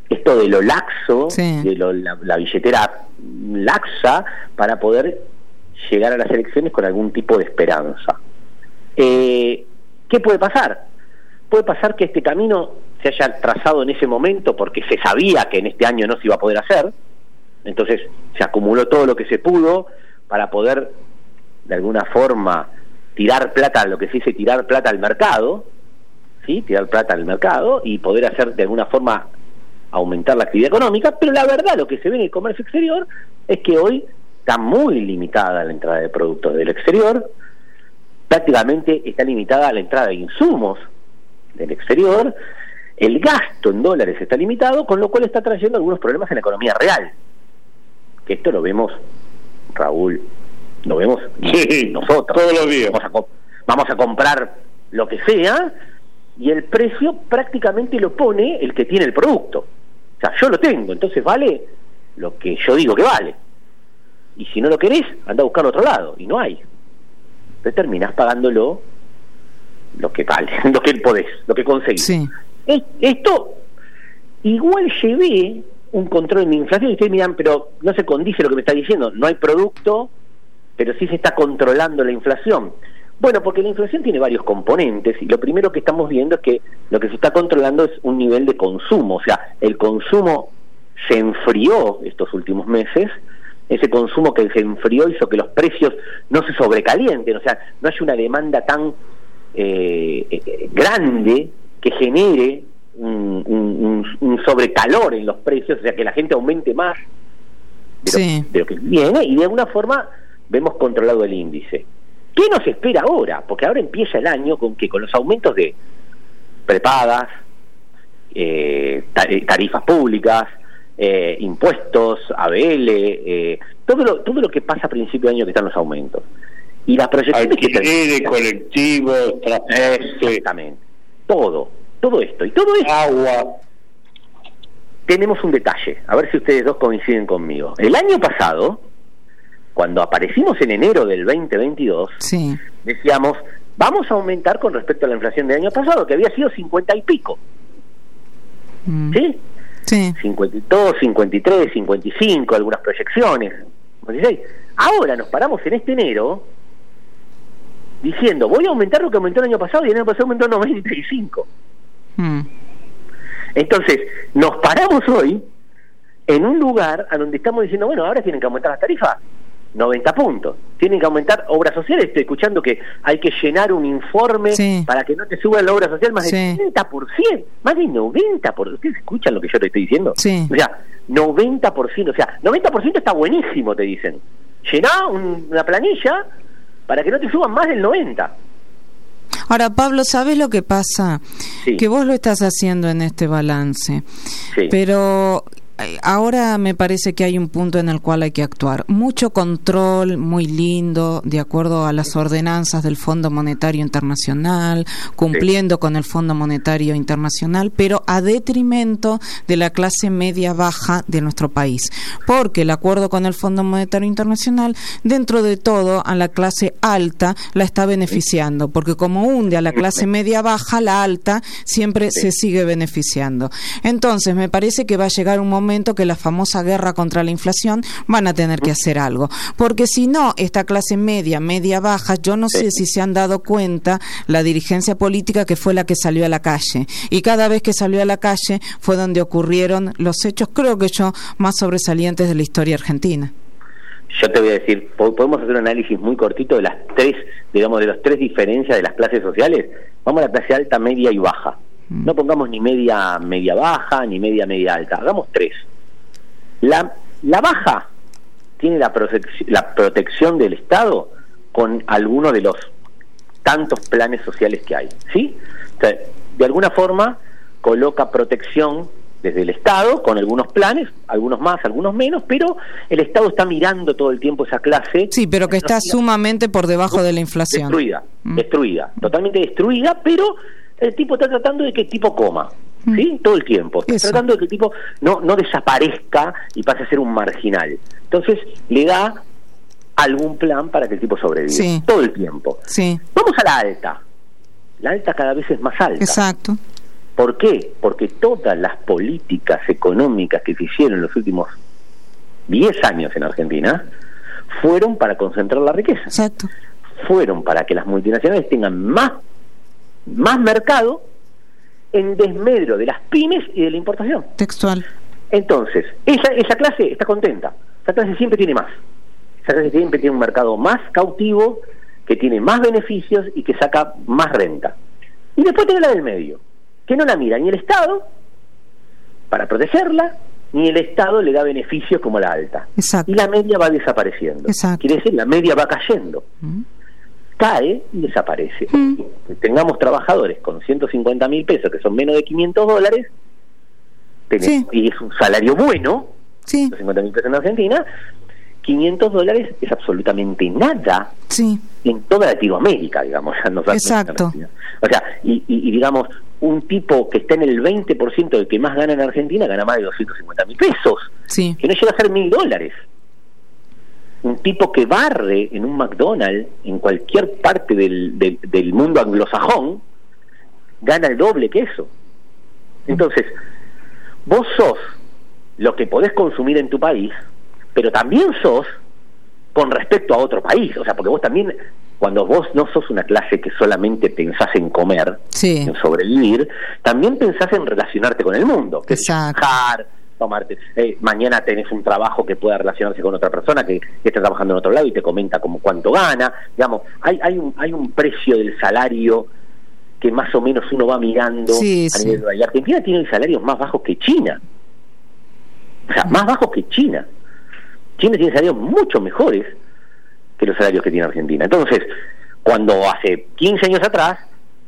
esto de lo laxo, sí. de lo, la, la billetera laxa, para poder llegar a las elecciones con algún tipo de esperanza. Eh, ¿Qué puede pasar? Puede pasar que este camino se haya trazado en ese momento porque se sabía que en este año no se iba a poder hacer, entonces se acumuló todo lo que se pudo para poder de alguna forma tirar plata, lo que se dice tirar plata al mercado, ¿sí? Tirar plata al mercado y poder hacer de alguna forma aumentar la actividad económica, pero la verdad lo que se ve en el comercio exterior es que hoy está muy limitada la entrada de productos del exterior, prácticamente está limitada la entrada de insumos del exterior, el gasto en dólares está limitado, con lo cual está trayendo algunos problemas en la economía real, que esto lo vemos, Raúl, lo vemos sí, nosotros, todos los días. Vamos a, vamos a comprar lo que sea y el precio prácticamente lo pone el que tiene el producto. O sea, yo lo tengo, entonces vale lo que yo digo que vale. Y si no lo querés, anda a buscar otro lado, y no hay. Te terminás pagándolo lo que vale, lo que podés, lo que conseguís. Sí. Esto, igual llevé un control en mi inflación, y ustedes miran, pero no se condice lo que me está diciendo, no hay producto, pero sí se está controlando la inflación. Bueno, porque la inflación tiene varios componentes, y lo primero que estamos viendo es que lo que se está controlando es un nivel de consumo, o sea, el consumo se enfrió estos últimos meses. Ese consumo que se enfrió hizo que los precios no se sobrecalienten, o sea, no haya una demanda tan eh, eh, grande que genere un, un, un sobrecalor en los precios, o sea, que la gente aumente más de lo, sí. de lo que viene, y de alguna forma vemos controlado el índice. ¿Qué nos espera ahora? Porque ahora empieza el año con que con los aumentos de prepagas, eh, tarifas públicas, eh, impuestos, A B L, eh, todo lo todo lo que pasa a principio de año, que están los aumentos. Y las proyecciones alquileres, colectivos, transporte, exactamente, todo, todo esto y todo esto. Agua. Tenemos un detalle, a ver si ustedes dos coinciden conmigo. El año pasado, cuando aparecimos en enero del veinte veintidós, sí. decíamos, vamos a aumentar con respecto a la inflación del año pasado, que había sido cincuenta y pico. Mm. ¿Sí? Sí. cincuenta y dos, cincuenta y tres, cincuenta y cinco, algunas proyecciones. cincuenta y seis. Ahora nos paramos en este enero diciendo, voy a aumentar lo que aumentó el año pasado, y el año pasado aumentó noventa y cinco. Mm. Entonces, nos paramos hoy en un lugar a donde estamos diciendo, bueno, ahora tienen que aumentar las tarifas noventa puntos, tienen que aumentar obras sociales. Estoy escuchando que hay que llenar un informe sí. para que no te suban la obra social más sí. del noventa por ciento, más del noventa por ciento. ¿Ustedes escuchan lo que yo te estoy diciendo? Sí. O sea, noventa por ciento, o sea, noventa por ciento está buenísimo, te dicen. Llená un, una planilla para que no te suban más del noventa. Ahora, Pablo, ¿sabes lo que pasa? Sí. Que vos lo estás haciendo en este balance, Sí. pero ahora me parece que hay un punto en el cual hay que actuar. Mucho control, muy lindo, de acuerdo a las ordenanzas del Fondo Monetario Internacional, cumpliendo sí. con el Fondo Monetario Internacional, pero a detrimento de la clase media-baja de nuestro país. Porque el acuerdo con el Fondo Monetario Internacional, dentro de todo, a la clase alta la está beneficiando, porque como hunde a la clase media-baja, la alta siempre sí. se sigue beneficiando. Entonces, me parece que va a llegar un momento que la famosa guerra contra la inflación van a tener que hacer algo, porque si no, esta clase media, media baja, yo no sé si se han dado cuenta la dirigencia política que fue la que salió a la calle, y cada vez que salió a la calle fue donde ocurrieron los hechos, creo que yo, más sobresalientes de la historia argentina. Yo te voy a decir, podemos hacer un análisis muy cortito de las tres, digamos, de las tres diferencias de las clases sociales. Vamos a la clase alta, media y baja. No pongamos ni media media baja ni media media alta, hagamos tres. La, la baja tiene la, protec la protección del Estado con alguno de los tantos planes sociales que hay, ¿sí? O sea, de alguna forma coloca protección desde el Estado con algunos planes, algunos más, algunos menos, pero el Estado está mirando todo el tiempo esa clase. Sí, pero que está sumamente por debajo de la inflación. Destruida, mm. destruida, totalmente destruida, pero el tipo está tratando de que el tipo coma, ¿sí? Mm. Todo el tiempo. Está Eso. tratando de que el tipo no, no desaparezca y pase a ser un marginal. Entonces, le da algún plan para que el tipo sobreviva. Sí. Todo el tiempo. Sí. Vamos a la alta. La alta cada vez es más alta. Exacto. ¿Por qué? Porque todas las políticas económicas que se hicieron en los últimos diez años en Argentina fueron para concentrar la riqueza. Exacto. Fueron para que las multinacionales tengan más, más mercado en desmedro de las pymes y de la importación. Textual. Entonces, esa, esa clase está contenta. Esa clase siempre tiene más. Esa clase siempre tiene un mercado más cautivo, que tiene más beneficios y que saca más renta. Y después tiene la del medio, que no la mira ni el Estado para protegerla, ni el Estado le da beneficios como la alta. Exacto. Y la media va desapareciendo. Exacto. Quiere decir, la media va cayendo. ¿Mm? Cae y desaparece. ¿Mm? Tengamos trabajadores con ciento cincuenta mil pesos, que son menos de quinientos dólares, tenés, sí. y es un salario bueno, sí. ciento cincuenta mil pesos en Argentina, quinientos dólares es absolutamente nada, sí. en toda Latinoamérica, digamos. No Exacto. O sea, y, y, y digamos, un tipo que está en el veinte por ciento del que más gana en Argentina gana más de doscientos cincuenta mil pesos, sí. que no llega a ser mil dólares. Un tipo que barre en un McDonald's en cualquier parte del, del, del mundo anglosajón gana el doble que eso. Entonces, vos sos lo que podés consumir en tu país, pero también sos con respecto a otro país. O sea, porque vos también, cuando vos no sos una clase que solamente pensás en comer, sí. en sobrevivir, también pensás en relacionarte con el mundo, que Exacto. es viajar, tomarte, eh, mañana tenés un trabajo que pueda relacionarse con otra persona que, que está trabajando en otro lado y te comenta como cuánto gana. Digamos, hay, hay un hay un precio del salario que más o menos uno va mirando sí, a nivel sí. de... Y Argentina tiene salarios más bajos que China. O sea, más bajos que China. China tiene salarios mucho mejores que los salarios que tiene Argentina. Entonces, cuando hace quince años atrás,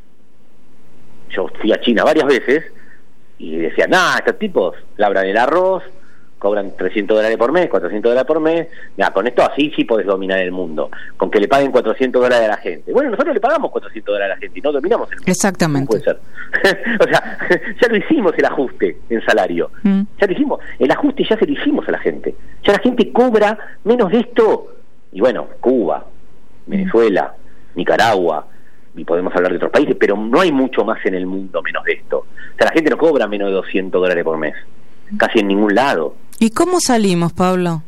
yo fui a China varias veces y decían, nah, estos tipos labran el arroz, cobran trescientos dólares por mes, cuatrocientos dólares por mes, ya, con esto así sí podés dominar el mundo, con que le paguen cuatrocientos dólares a la gente. Bueno, nosotros le pagamos cuatrocientos dólares a la gente y no dominamos el mundo. Exactamente. No puede ser. O sea, ya lo hicimos el ajuste en salario. Mm. Ya lo hicimos. El ajuste ya se lo hicimos a la gente. Ya la gente cobra menos de esto. Y bueno, Cuba, Venezuela, mm. Nicaragua, y podemos hablar de otros países, pero no hay mucho más en el mundo menos de esto. O sea, la gente no cobra menos de doscientos dólares por mes. Casi en ningún lado. ¿Y cómo salimos, Pablo?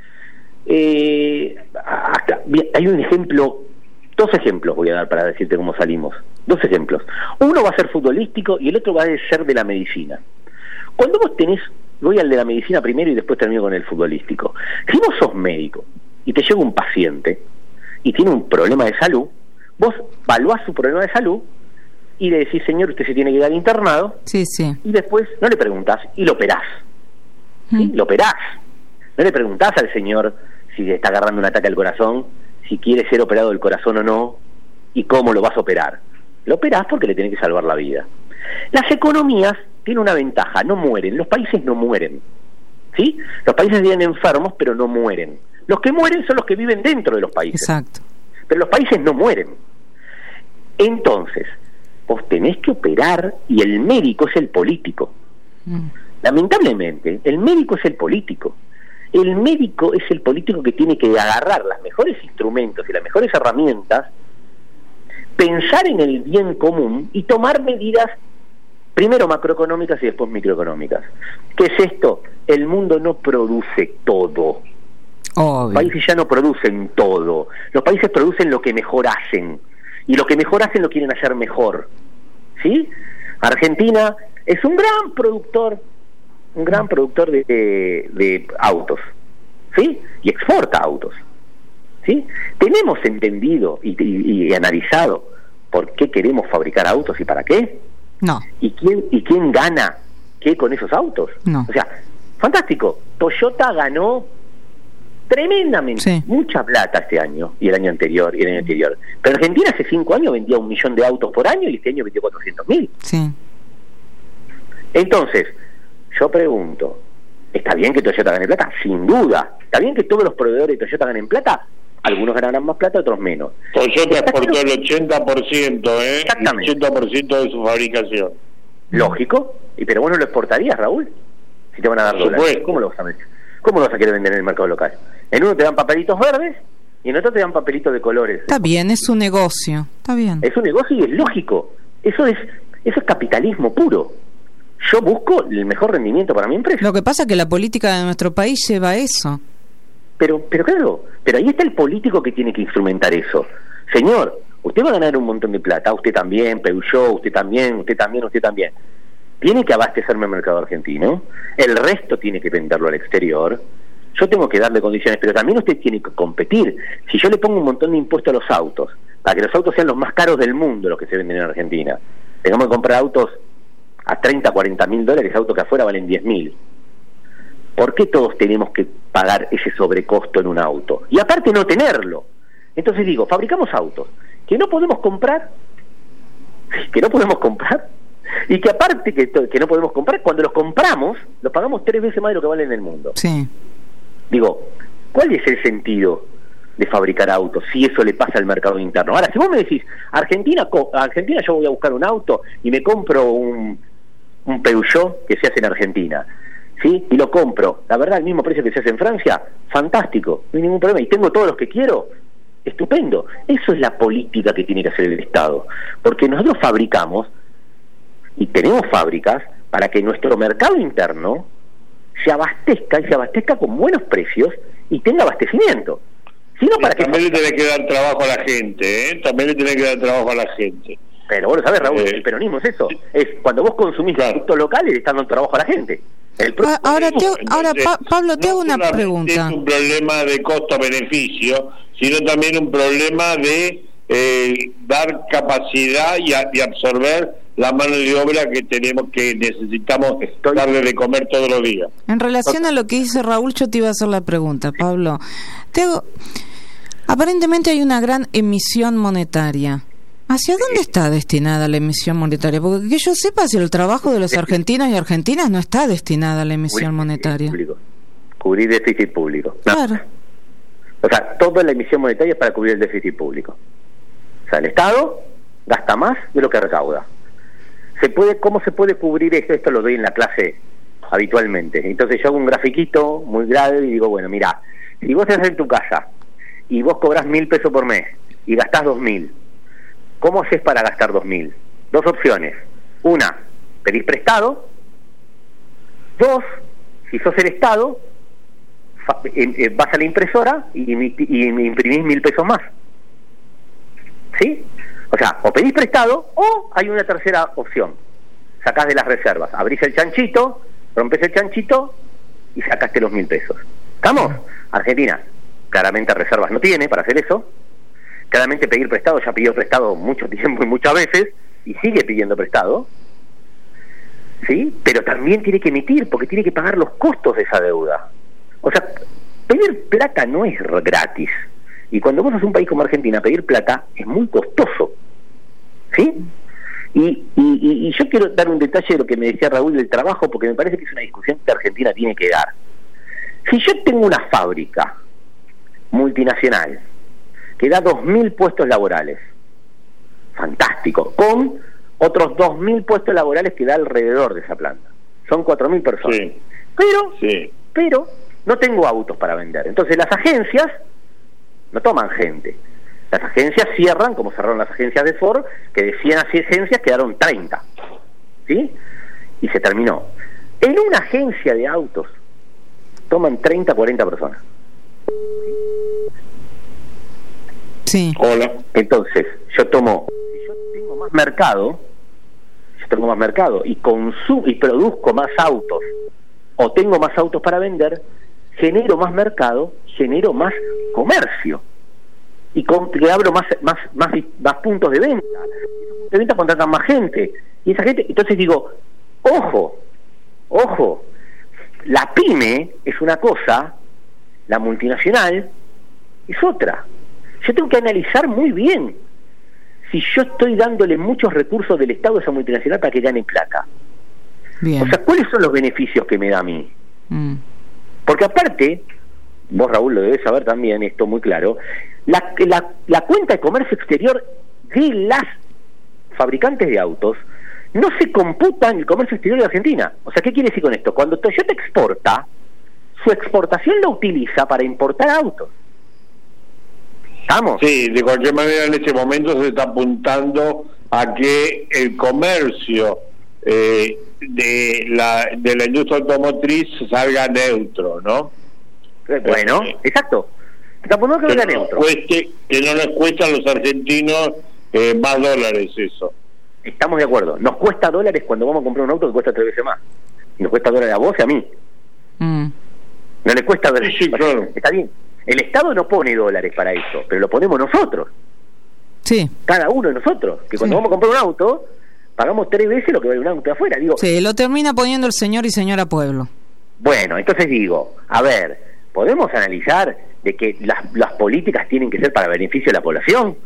Eh, acá, hay un ejemplo, dos ejemplos voy a dar para decirte cómo salimos. Dos ejemplos. Uno va a ser futbolístico y el otro va a ser de la medicina. Cuando vos tenés, voy al de la medicina primero y después termino con el futbolístico. Si vos sos médico y te llega un paciente y tiene un problema de salud, vos evaluás su problema de salud y le decís, señor, usted se tiene que quedar internado. Sí, sí. Y después no le preguntás y lo operás. ¿Sí? Mm. Lo operás. No le preguntás al señor si le está agarrando un ataque al corazón, si quiere ser operado del corazón o no, y cómo lo vas a operar. Lo operás porque le tiene que salvar la vida. Las economías tienen una ventaja, no mueren. Los países no mueren. ¿Sí? Los países viven enfermos, pero no mueren. Los que mueren son los que viven dentro de los países. Exacto. Pero los países no mueren. Entonces, vos tenés que operar y el médico es el político. Mm. Lamentablemente, el médico es el político. El médico es el político que tiene que agarrar los mejores instrumentos y las mejores herramientas, pensar en el bien común y tomar medidas primero macroeconómicas y después microeconómicas. ¿Qué es esto? El mundo no produce todo. Obvio. Los países ya no producen todo. Los países producen lo que mejor hacen. Y lo que mejor hacen lo quieren hacer mejor. ¿Sí? Argentina es un gran productor, un gran productor de, de, de autos. ¿Sí? Y exporta autos. ¿Sí? Tenemos entendido y, y, y analizado por qué queremos fabricar autos y para qué. No. ¿Y quién, y quién gana qué con esos autos? No. O sea, fantástico. Toyota ganó tremendamente, sí. mucha plata este año y el año anterior y el año anterior. Pero Argentina hace cinco años vendía un millón de autos por año y este año vendió cuatrocientos mil. Sí. Entonces, yo pregunto, ¿está bien que Toyota gane plata? Sin duda. ¿Está bien que todos los proveedores de Toyota ganen plata? Algunos ganarán más plata, otros menos. Toyota exportó el ochenta por ciento, ¿eh? Exactamente. El ochenta por ciento de su fabricación. Lógico. Y pero vos no lo exportarías, Raúl, si te van a dar dólares. ¿Cómo lo vas a meter? ¿Cómo lo vas a querer vender en el mercado local? En uno te dan papelitos verdes y en otro te dan papelitos de colores. Está bien, es un negocio. Está bien. Es un negocio y es lógico. Eso es Eso es capitalismo puro. Yo busco el mejor rendimiento para mi empresa. Lo que pasa es que la política de nuestro país lleva a eso. Pero, pero claro, pero ahí está el político que tiene que instrumentar eso. Señor, usted va a ganar un montón de plata, usted también, Peugeot, usted también, usted también, usted también. Tiene que abastecerme el mercado argentino, el resto tiene que venderlo al exterior, yo tengo que darle condiciones, pero también usted tiene que competir. Si yo le pongo un montón de impuestos a los autos, para que los autos sean los más caros del mundo los que se venden en Argentina, tengamos que comprar autos a treinta, cuarenta mil dólares, autos que afuera valen diez mil. ¿Por qué todos tenemos que pagar ese sobrecosto en un auto? Y aparte no tenerlo. Entonces digo, fabricamos autos que no podemos comprar, que no podemos comprar, y que aparte que, que no podemos comprar, cuando los compramos, los pagamos tres veces más de lo que valen en el mundo. Sí. Digo, ¿cuál es el sentido de fabricar autos si eso le pasa al mercado interno? Ahora, si vos me decís, Argentina, Argentina yo voy a buscar un auto y me compro un, un Peugeot que se hace en Argentina, ¿sí? Y lo compro, la verdad, al mismo precio que se hace en Francia, fantástico, no hay ningún problema, y tengo todos los que quiero, estupendo. Eso es la política que tiene que hacer el Estado, porque nosotros fabricamos y tenemos fábricas para que nuestro mercado interno se abastezca y se abastezca con buenos precios y tenga abastecimiento. Sino para también que le tiene que dar trabajo a la gente, ¿eh? También le tiene que dar trabajo a la gente. Pero vos lo sabés, Raúl, Eh, el peronismo es eso. Es cuando vos consumís claro. productos locales, le están dando trabajo a la gente. El pro- Ah, ahora, te, ahora Entonces, Pa- Pablo, te no hago una solamente pregunta. es un problema de costo-beneficio, sino también un problema de eh, dar capacidad y, a- y absorber la mano de obra que tenemos, que necesitamos Estoy- darle de comer todos los días. En relación a lo que dice Raúl, yo te iba a hacer la pregunta, Pablo. Te hago- Aparentemente hay una gran emisión monetaria. ¿Hacia dónde está destinada la emisión monetaria? Porque que yo sepa, si el trabajo de los argentinos y argentinas no está destinada a la emisión monetaria. Público. Cubrir déficit público. No. Claro. O sea, toda la emisión monetaria es para cubrir el déficit público. O sea, el Estado gasta más de lo que recauda. ¿Se puede, ¿Cómo se puede cubrir esto? Esto lo doy en la clase habitualmente. Entonces yo hago un grafiquito muy grande y digo, bueno, mira, si vos estás en tu casa y vos cobrás mil pesos por mes y gastás dos mil, ¿cómo haces para gastar dos mil? Dos opciones. Una, pedís prestado. Dos, si sos el Estado, fa- eh, eh, vas a la impresora y, imi- y imprimís mil pesos más. ¿Sí? O sea, o pedís prestado o hay una tercera opción. Sacás de las reservas, abrís el chanchito, rompes el chanchito y sacaste los mil pesos. ¿Estamos? Argentina, claramente reservas no tiene para hacer eso. Claramente pedir prestado, ya pidió prestado mucho tiempo y muchas veces y sigue pidiendo prestado. ¿Sí? Pero también tiene que emitir porque tiene que pagar los costos de esa deuda. O sea, pedir plata no es gratis. Y cuando vos sos un país como Argentina, pedir plata es muy costoso. ¿Sí? Y, y, y, y yo quiero dar un detalle de lo que me decía Raúl del trabajo, porque me parece que es una discusión que Argentina tiene que dar. Si yo tengo una fábrica multinacional que da dos mil puestos laborales, fantástico, con otros dos mil puestos laborales que da alrededor de esa planta, son cuatro mil personas. Sí. Pero, Sí. pero no tengo autos para vender. Entonces las agencias no toman gente. Las agencias cierran, como cerraron las agencias de Ford, que de cien agencias quedaron treinta. ¿Sí? Y se terminó. En una agencia de autos toman treinta, cuarenta personas. Sí. Hola. Entonces, yo tomo, si yo tengo más mercado, yo tengo más mercado y consumo y produzco más autos, o tengo más autos para vender, genero más mercado, genero más comercio y con, que abro más, más, más, más puntos de venta. Esos puntos de venta contratan más gente y esa gente, entonces digo, ojo, ojo, la pyme es una cosa, la multinacional es otra. Yo tengo que analizar muy bien si yo estoy dándole muchos recursos del Estado a esa multinacional para que gane plata. Bien. O sea, ¿cuáles son los beneficios que me da a mí? Mm. Porque aparte, vos Raúl lo debes saber también, esto muy claro, la, la, la cuenta de comercio exterior de las fabricantes de autos no se computa en el comercio exterior de Argentina. O sea, ¿qué quiere decir con esto? Cuando Toyota exporta, su exportación la utiliza para importar autos. ¿Estamos? Sí, de cualquier manera en este momento se está apuntando a que el comercio eh, de la de la industria automotriz salga neutro, ¿no? Bueno, eh, exacto. Tampoco que salga neutro. Cueste, que no nos cuesta a los argentinos eh, más dólares eso. Estamos de acuerdo. Nos cuesta dólares cuando vamos a comprar un auto que cuesta tres veces más. Y nos cuesta dólares a vos y a mí. Mm. No le cuesta dólares. Sí, claro. Está bien. El Estado no pone dólares para eso, pero lo ponemos nosotros. Sí. Cada uno de nosotros. Que cuando sí. vamos a comprar un auto, pagamos tres veces lo que vale un auto de afuera. Digo, sí, lo termina poniendo el señor y señora pueblo. Bueno, entonces digo, a ver, ¿podemos analizar de que las, las políticas tienen que ser para beneficio de la población?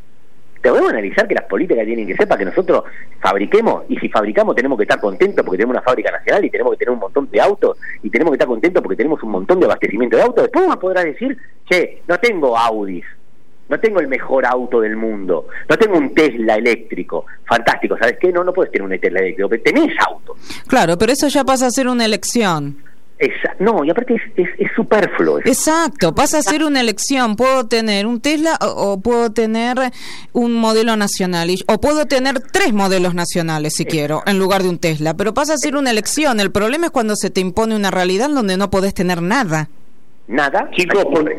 Debemos analizar que las políticas tienen que ser para que nosotros fabriquemos, y si fabricamos tenemos que estar contentos porque tenemos una fábrica nacional y tenemos que tener un montón de autos, y tenemos que estar contentos porque tenemos un montón de abastecimiento de autos. Después uno podrá decir, che, no tengo Audis, no tengo el mejor auto del mundo, no tengo un Tesla eléctrico, fantástico, ¿sabes qué? No, no puedes tener un Tesla eléctrico, pero tenés auto. Claro, pero eso ya pasa a ser una elección. Esa, no, y aparte es, es, es superfluo. Exacto, pasa a ser una elección. Puedo tener un Tesla o, o puedo tener un modelo nacional, y, o puedo tener tres modelos nacionales si quiero, en lugar de un Tesla, pero pasa a ser una elección. El problema es cuando se te impone una realidad donde no podés tener nada. Nada. Chicos, por,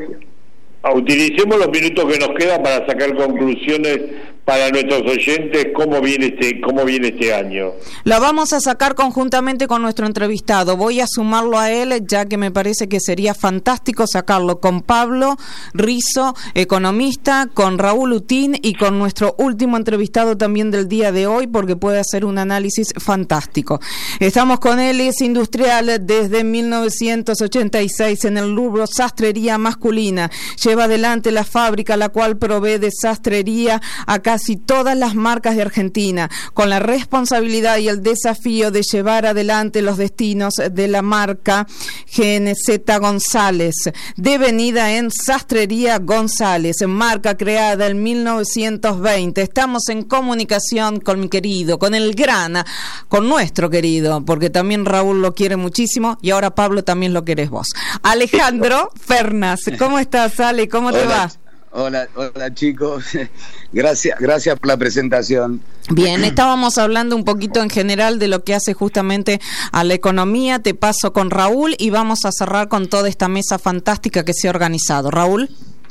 utilicemos los minutos que nos quedan para sacar conclusiones para nuestros oyentes. ¿Cómo viene este cómo viene este año? La vamos a sacar conjuntamente con nuestro entrevistado. Voy a sumarlo a él, ya que me parece que sería fantástico sacarlo con Pablo Rizzo, economista, con Raúl Utín y con nuestro último entrevistado también del día de hoy, porque puede hacer un análisis fantástico. Estamos con él, es industrial desde mil novecientos ochenta y seis en el rubro sastrería masculina. Lleva adelante la fábrica, la cual provee de sastrería a casi todas las marcas de Argentina, con la responsabilidad y el desafío de llevar adelante los destinos de la marca G N Z González, devenida en Sastrería González, marca creada en mil novecientos veinte. Estamos en comunicación con mi querido, con el gran, con nuestro querido, porque también Raúl lo quiere muchísimo y ahora Pablo también lo querés vos. Alejandro Fernández, ¿cómo estás, Ale? ¿Cómo te va? Hola, hola chicos, gracias, gracias por la presentación. Bien, estábamos hablando un poquito en general de lo que hace justamente a la economía. Te paso con Raúl y vamos a cerrar con toda esta mesa fantástica que se ha organizado. Raúl.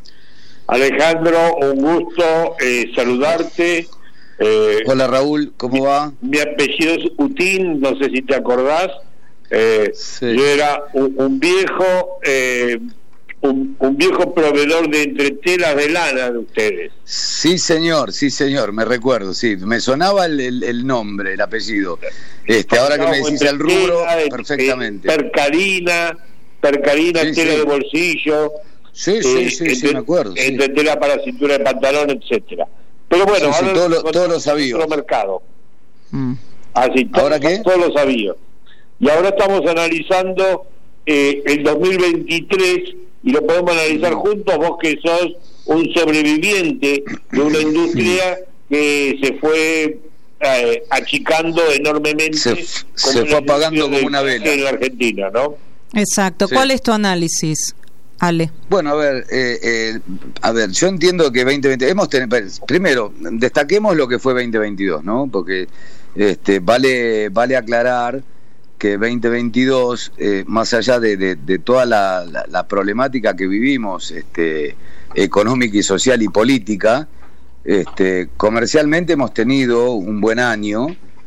Alejandro, un gusto eh, saludarte. Eh, hola Raúl, ¿cómo mi, va? Mi apellido es Utín, no sé si te acordás. Eh, sí. Yo era un, un viejo... Eh, Un, un viejo proveedor de entretelas de lana de ustedes. Sí señor, sí señor, me recuerdo, sí, me sonaba el, el, el nombre, el apellido. Este, ahora que me decís el rubro, de, perfectamente. De percarina, percarina, sí, tela sí. de bolsillo. Sí, eh, sí, sí, sí, me acuerdo. Entretela sí. para cintura de pantalón, etcétera. Pero bueno, sí, ahora sí, todo, lo, todo lo sabía. Otro mercado. Mm. Así, todo, ¿ahora qué? Todo lo sabía. Y ahora estamos analizando eh, el dos mil veintitrés. Y lo podemos analizar juntos, vos que sos un sobreviviente de una industria que se fue eh, achicando enormemente. Se, se fue apagando como una vela. En la Argentina, ¿no? Exacto. Sí. ¿Cuál es tu análisis, Ale? Bueno, a ver, eh, eh, a ver, yo entiendo que veinte veinte hemos tenido, primero, destaquemos lo que fue veinte veintidós, ¿no? Porque este, vale, vale aclarar que veinte veintidós, eh, más allá de, de, de toda la, la, la problemática que vivimos, este, económica y social y política, este, comercialmente hemos tenido un buen año,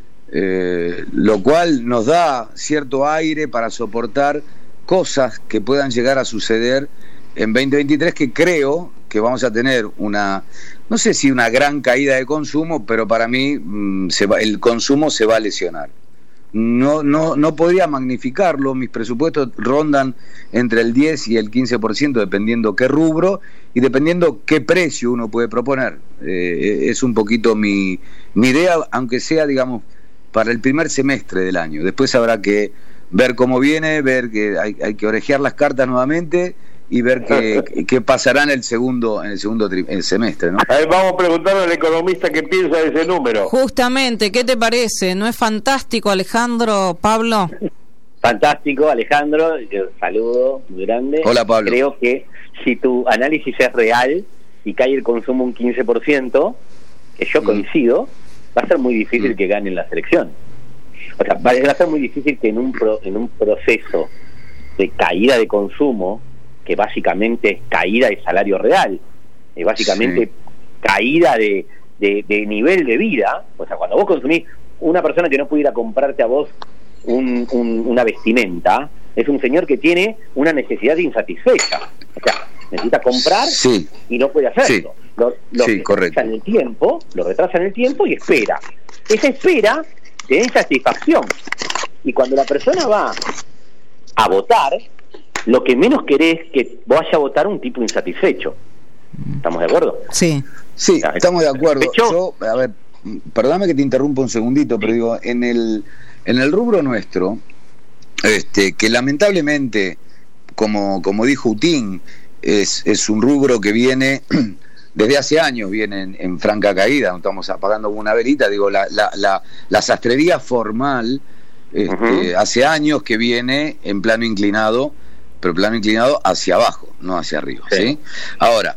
eh, lo cual nos da cierto aire para soportar cosas que puedan llegar a suceder en veinte veintitrés, que creo que vamos a tener una, no sé si una gran caída de consumo, pero para mí mmm, se va, el consumo se va a lesionar. No, no, no podría magnificarlo, mis presupuestos rondan entre el diez y el quince por ciento dependiendo qué rubro y dependiendo qué precio uno puede proponer. Eh, es un poquito mi, mi idea, aunque sea, digamos, para el primer semestre del año. Después habrá que ver cómo viene, ver que hay, hay que orejear las cartas nuevamente y ver qué, qué pasará en el segundo en el segundo tri- el semestre, ¿no? A ver, vamos a preguntarle al economista qué piensa de ese número. Justamente, ¿qué te parece? ¿No es fantástico, Alejandro, Pablo? Fantástico, Alejandro, yo saludo muy grande. Hola, Pablo. Creo que si tu análisis es real y cae el consumo un quince por ciento, que yo coincido, va a ser muy difícil que ganen la selección. O sea, va a ser muy difícil que en un pro, en un proceso de caída de consumo, que básicamente es caída de salario real, es básicamente sí. caída de, de, de nivel de vida. O sea, cuando vos consumís, una persona que no pudiera comprarte a vos un, un, una vestimenta, es un señor que tiene una necesidad insatisfecha. O sea, necesita comprar sí. y no puede hacerlo. Sí. Lo, lo sí, retrasa en el tiempo, lo retrasa en el tiempo y espera. Esa espera te da insatisfacción. Y cuando la persona va a votar, lo que menos querés es que vaya a votar un tipo insatisfecho. ¿Estamos de acuerdo? Sí. Sí, o sea, estamos de acuerdo. Yo, a ver, perdóname que te interrumpa un segundito, pero digo, en el en el rubro nuestro, este, que lamentablemente, como, como dijo Utín, es, es un rubro que viene desde hace años, viene en, en franca caída, estamos apagando una velita, digo, la, la, la, la sastrería formal este, uh-huh. hace años que viene en plano inclinado, pero plano inclinado hacia abajo, no hacia arriba, ¿sí? ¿sí? Ahora,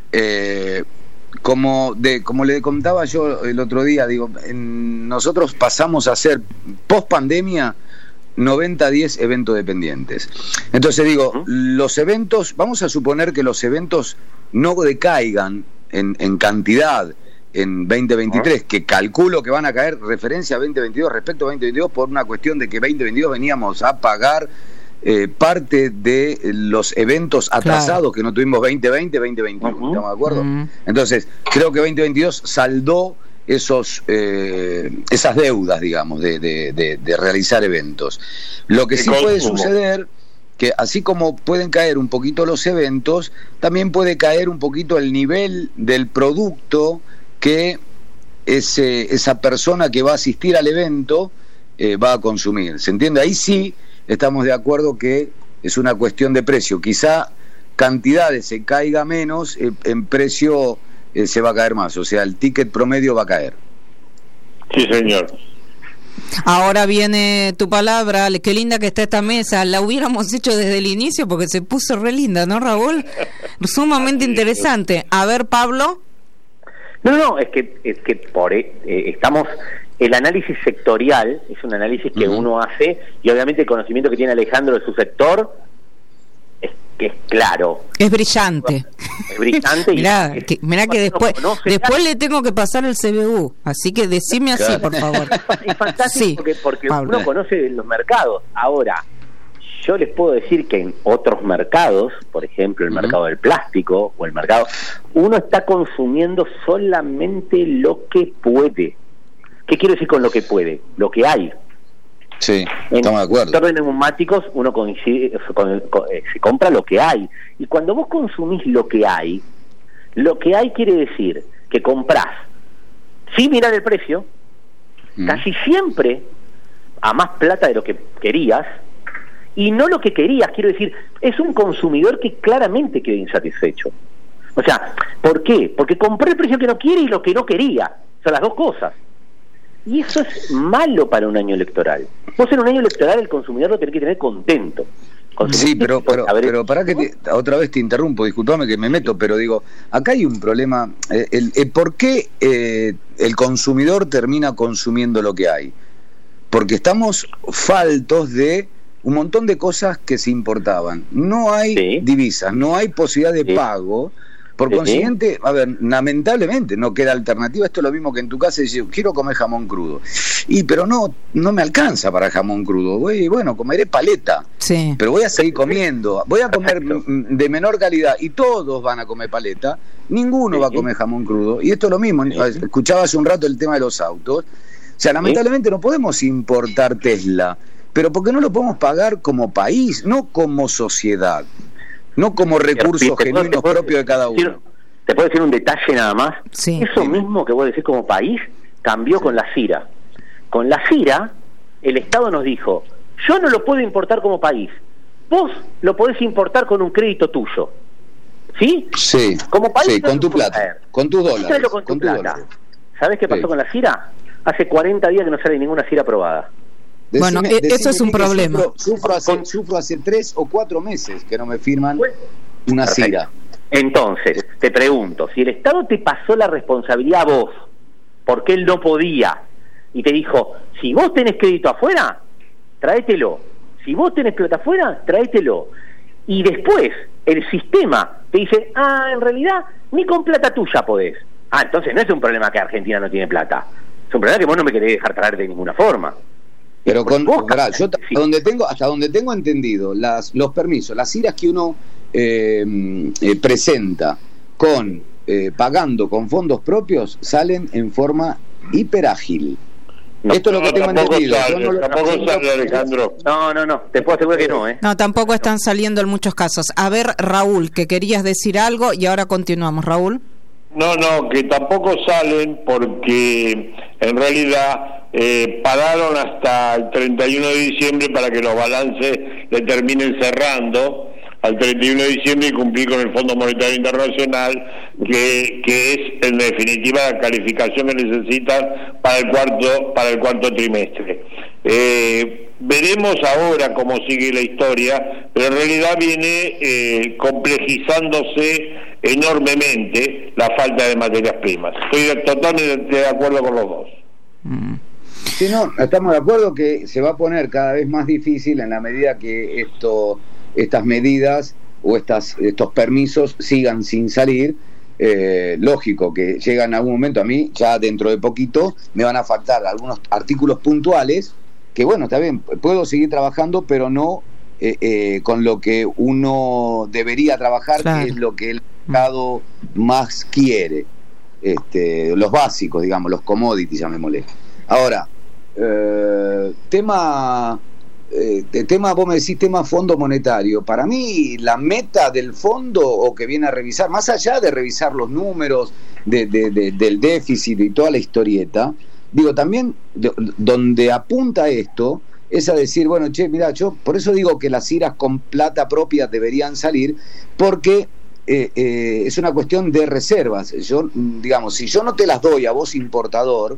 eh, como de como le contaba yo el otro día, digo, en, nosotros pasamos a ser post pandemia noventa a diez eventos dependientes. Entonces digo, uh-huh. los eventos, vamos a suponer que los eventos no decaigan en, en cantidad en veinte veintitrés, uh-huh. que calculo que van a caer referencia a veinte veintidós respecto a veinte veintidós por una cuestión de que veinte veintidós veníamos a pagar eh, parte de los eventos atrasados claro. que no tuvimos veinte veinte, veinte veintiuno, uh-huh. ¿estamos de acuerdo? Uh-huh. Entonces, creo que veinte veintidós saldó esos eh, esas deudas, digamos, de, de, de, de realizar eventos. Lo que sí puede suceder, que así como pueden caer un poquito los eventos, también puede caer un poquito el nivel del producto que ese, esa persona que va a asistir al evento eh, va a consumir. ¿Se entiende? Ahí sí estamos de acuerdo que es una cuestión de precio. Quizá cantidades se caiga menos, eh, en precio eh, se va a caer más. O sea, el ticket promedio va a caer. Sí, señor. Ahora viene tu palabra, qué linda que está esta mesa, la hubiéramos hecho desde el inicio porque se puso re linda, ¿no, Raúl? Sumamente interesante. A ver, Pablo. No, no, es que es que por eh, estamos, el análisis sectorial es un análisis que uh-huh. uno hace y obviamente el conocimiento que tiene Alejandro de su sector es que es claro. Es brillante. Es brillante. mirá, y que, mirá que después después le tengo que pasar el C B U, así que decime así, por favor. Es fantástico sí, porque, porque uno conoce los mercados. Ahora, yo les puedo decir que en otros mercados, por ejemplo el uh-huh. mercado del plástico o el mercado, uno está consumiendo solamente lo que puede. ¿Qué quiero decir con lo que puede? Lo que hay. Sí, estamos de acuerdo. En el sector de neumáticos uno coincide, con, con, eh, se compra lo que hay. Y cuando vos consumís lo que hay, lo que hay quiere decir que comprás sin mirar el precio, uh-huh. casi siempre a más plata de lo que querías, y no lo que querías, quiero decir, es un consumidor que claramente queda insatisfecho. O sea, ¿por qué? Porque compré el precio que no quiere y lo que no quería. Son las dos cosas. Y eso es malo para un año electoral. Vos en un año electoral el consumidor lo tenés que tener contento. Sí, pero pero, pero para que te, otra vez te interrumpo, disculpame que me meto, pero digo, acá hay un problema. Eh, el, el, ¿Por qué eh, el consumidor termina consumiendo lo que hay? Porque estamos faltos de un montón de cosas que se importaban. No hay sí. divisas, no hay posibilidad de sí. pago. Por consiguiente, a ver, lamentablemente no queda alternativa. Esto es lo mismo que en tu casa dices, quiero comer jamón crudo. Y pero no no me alcanza para jamón crudo. Voy, bueno, comeré paleta. Sí. Pero voy a seguir comiendo. Voy a comer de menor calidad y todos van a comer paleta. Ninguno sí. va a comer jamón crudo. Y esto es lo mismo. Sí. Escuchaba hace un rato el tema de los autos. O sea, lamentablemente sí. no podemos importar Tesla. Pero porque no lo podemos pagar como país, no como sociedad. No como recursos genuinos propios de cada uno. ¿Te puedo decir un detalle nada más? Sí. Eso mismo que vos decís como país cambió sí. con la CIRA. Con la CIRA, el Estado nos dijo, yo no lo puedo importar como país. Vos lo podés importar con un crédito tuyo. ¿Sí? Sí. Como país sí, con tu plata, con tus dólares. Con tu plata. ¿Sabés qué pasó sí. con la CIRA? Hace cuarenta días que no sale ninguna CIRA aprobada. Decime, bueno, decime eso es un problema. Sufro, sufro, hace, sufro hace tres o cuatro meses que no me firman bueno, una CIRA. Entonces, te pregunto, si el Estado te pasó la responsabilidad a vos, porque él no podía. Y te dijo, si vos tenés crédito afuera, tráetelo. Si vos tenés plata afuera, tráetelo. Y después el sistema te dice, ah, en realidad ni con plata tuya podés. Ah, entonces no es un problema que Argentina no tiene plata. Es un problema que vos no me querés dejar traer de ninguna forma. Pero con, vos, pará, yo hasta sí. donde tengo, hasta donde tengo entendido, las, los permisos, las iras que uno eh, eh, presenta con eh, pagando con fondos propios salen en forma hiperágil. No, Esto es lo que no, tengo tampoco entendido. sale, Yo no lo- tampoco sale, Alejandro. No, no, no, te puedo asegurar que no, ¿eh? No, tampoco están saliendo en muchos casos. A ver, Raúl, que querías decir algo y ahora continuamos. Raúl. No, no, que tampoco salen porque en realidad eh, pararon hasta el treinta y uno de diciembre para que los balances le terminen cerrando al treinta y uno de diciembre y cumplir con el Fondo Monetario Internacional, que, que es en definitiva la calificación que necesitan para el cuarto para el cuarto trimestre. Eh, veremos ahora cómo sigue la historia, pero en realidad viene eh, complejizándose enormemente la falta de materias primas. Estoy de- totalmente de acuerdo con los dos. Sí, no, estamos de acuerdo que se va a poner cada vez más difícil en la medida que esto, estas medidas o estas, estos permisos sigan sin salir. Eh, lógico que llegan a algún momento, a mí ya dentro de poquito me van a faltar algunos artículos puntuales que bueno, está bien, puedo seguir trabajando, pero no eh, eh, con lo que uno debería trabajar, Claro. que es lo que el mercado más quiere. Este, los básicos, digamos, los commodities, llamémosle. Ahora, eh, tema, eh, de tema, vos me decís tema Fondo Monetario. Para mí, la meta del fondo, o que viene a revisar, más allá de revisar los números de, de, de, del déficit y toda la historieta, digo, también de, donde apunta esto es a decir, bueno, che, mira, yo por eso digo que las iras con plata propia deberían salir, porque eh, eh, es una cuestión de reservas. Yo, digamos, si yo no te las doy a vos importador,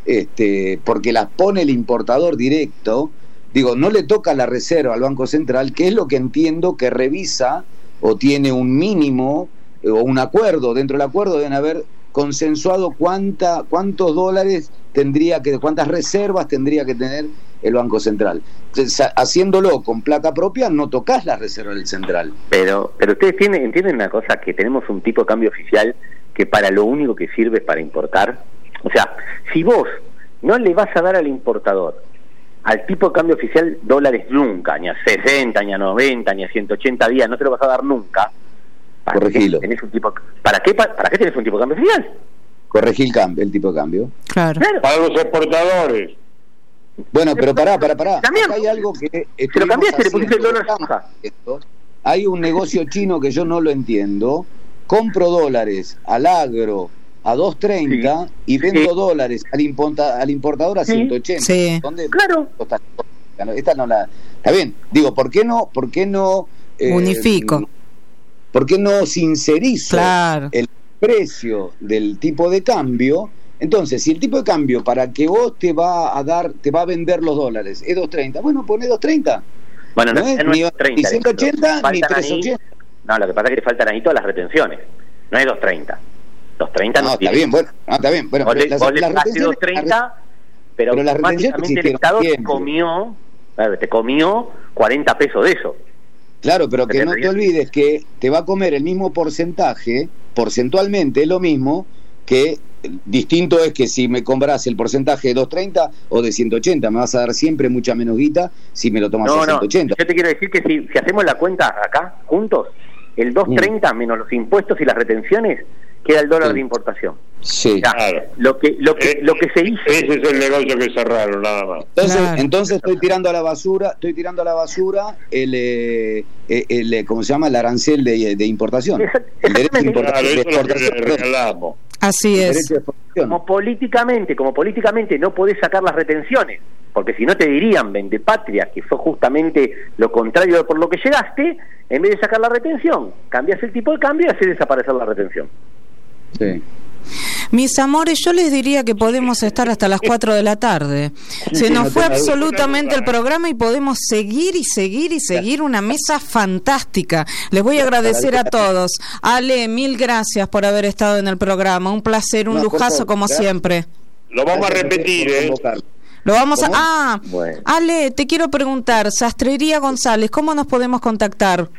este, porque las pone el importador directo, digo, no le toca la reserva al Banco Central, que es lo que entiendo que revisa o tiene un mínimo eh, o un acuerdo. Dentro del acuerdo deben haber consensuado cuánta, cuántos dólares tendría que, cuántas reservas tendría que tener el Banco Central. Entonces, haciéndolo con plata propia, no tocas las reservas del Central. Pero, pero ustedes tienen, entienden una cosa, que tenemos un tipo de cambio oficial que para lo único que sirve es para importar. O sea, si vos no le vas a dar al importador al tipo de cambio oficial dólares nunca, ni a sesenta, ni a noventa, ni a ciento ochenta días, no te lo vas a dar nunca. ¿Para Corregilo. qué tenés un tipo, ¿para qué, para qué tenés un tipo de cambio oficial? Corregí el, cambio, el tipo de cambio. Claro. Claro. Para los exportadores. Bueno, pero pará, pará, pará. También. Acá hay algo que Se lo estuvimos cambiaste, le pusiste el haciendo, dólar estamos fija. haciendo. Hay un negocio chino que yo no lo entiendo. Compro dólares al agro a dos treinta Sí. y vendo Sí. dólares al, importa, al importador a Sí. ciento ochenta. Sí. ¿Dónde Claro. está? Esta no la... Está bien. Digo, ¿por qué no? ¿Por qué no? eh, Unifico. ¿Por qué no sincerizo Claro. el precio del tipo de cambio? Entonces, si el tipo de cambio para que vos te va a dar, te va a vender los dólares es dos treinta, bueno, poné dos treinta. Bueno, no, No es no ni es treinta, ni ciento ochenta Alejandro. ni Faltan ahí- trescientos ochenta. No, lo que pasa es que le faltan ahí todas las retenciones. No es dos treinta. dos treinta no, No, está tiene. bien, bueno, no, está bien. Bueno, Vos pero le, las- vos le las pagaste retenciones- dos treinta, pero, pero las retenciones automáticamente el existieron Estado te siempre. comió, claro, te comió cuarenta pesos de eso. Claro, pero que no te Bien. olvides que te va a comer el mismo porcentaje, porcentualmente es lo mismo, que distinto es que si me compras el porcentaje de dos treinta o de ciento ochenta, me vas a dar siempre mucha menos guita si me lo tomas No, a no, ciento ochenta. yo te quiero decir que si, si hacemos la cuenta acá, juntos, el dos treinta menos los impuestos y las retenciones, queda el dólar Sí. de importación. Sí. O sea, Claro. lo que, lo que, Eh, lo que se hizo... Ese es el negocio que cerraron, nada más. Entonces, Claro. entonces estoy tirando a la basura, estoy tirando a la basura el, eh, el, el, ¿cómo se llama? El arancel de, de importación. Exact- El derecho de exactamente. importación. Claro, de eso es lo que exportación, le perdón, regalamos. Así el es. derecho de exportación. Como políticamente, como políticamente no podés sacar las retenciones, porque si no te dirían vende patria, que fue justamente lo contrario de por lo que llegaste, en vez de sacar la retención, cambias el tipo de cambio y haces desaparecer la retención. Sí. Mis amores, yo les diría que podemos estar hasta las cuatro de la tarde. Se sí, nos no fue tengo duda. absolutamente el programa y podemos seguir y seguir y seguir una mesa fantástica. Les voy a agradecer a todos. Ale, mil gracias por haber estado en el programa. Un placer, un No, por lujazo favor, como gracias. siempre. Lo vamos a repetir, ¿eh? Lo vamos a... ¿Cómo? Ah, Bueno. Ale, te quiero preguntar, Sastrería González, ¿cómo nos podemos contactar?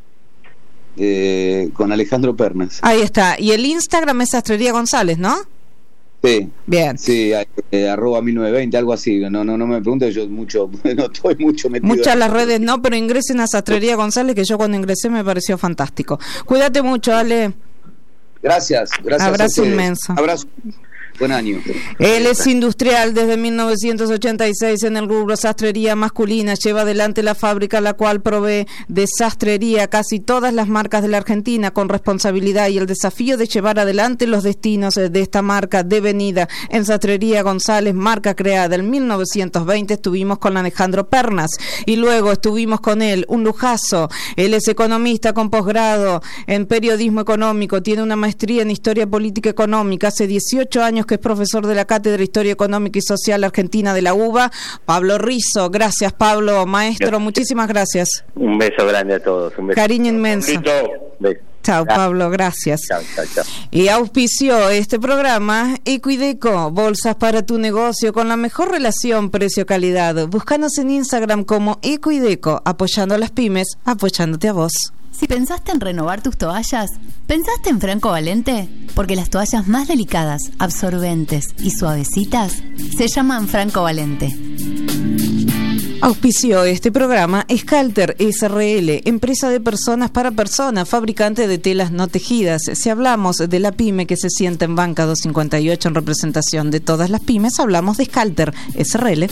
Eh, con Alejandro Pernas. Ahí está. Y el Instagram es Sastrería González, ¿no? Sí. Bien. Sí, eh, arroba mil novecientos veinte, algo así. No, no, no me preguntes, yo mucho, no estoy mucho metido. Muchas en las eso. redes no, pero ingresen a Sastrería González, que yo cuando ingresé me pareció fantástico. Cuídate mucho, Ale. Gracias, gracias. Abrazo a ustedes. inmenso. Abrazo. Buen año. Él es industrial desde mil novecientos ochenta y seis en el rubro sastrería masculina. Lleva adelante la fábrica, la cual provee de sastrería casi todas las marcas de la Argentina con responsabilidad y el desafío de llevar adelante los destinos de esta marca devenida. En Sastrería González, marca creada en mil novecientos veinte, estuvimos con Alejandro Pernas y luego estuvimos con él, un lujazo. Él es economista con posgrado en periodismo económico, tiene una maestría en historia política económica, hace dieciocho años que es profesor de la Cátedra de Historia Económica y Social Argentina de la UBA. Pablo Rizzo, gracias Pablo, maestro, Gracias. Muchísimas gracias. Un beso grande a todos. Un beso. Cariño inmenso. Listo. Beso. Chao Gracias. Pablo, gracias. Chao, chao, chao. Y auspició este programa Equideco, bolsas para tu negocio con la mejor relación precio-calidad. Búscanos en Instagram como Equideco, apoyando a las pymes, apoyándote a vos. Si pensaste en renovar tus toallas, ¿pensaste en Franco Valente? Porque las toallas más delicadas, absorbentes y suavecitas se llaman Franco Valente. Auspició este programa Scalter S R L, empresa de personas para personas, fabricante de telas no tejidas. Si hablamos de la pyme que se sienta en banca doscientos cincuenta y ocho en representación de todas las pymes, hablamos de Scalter S R L.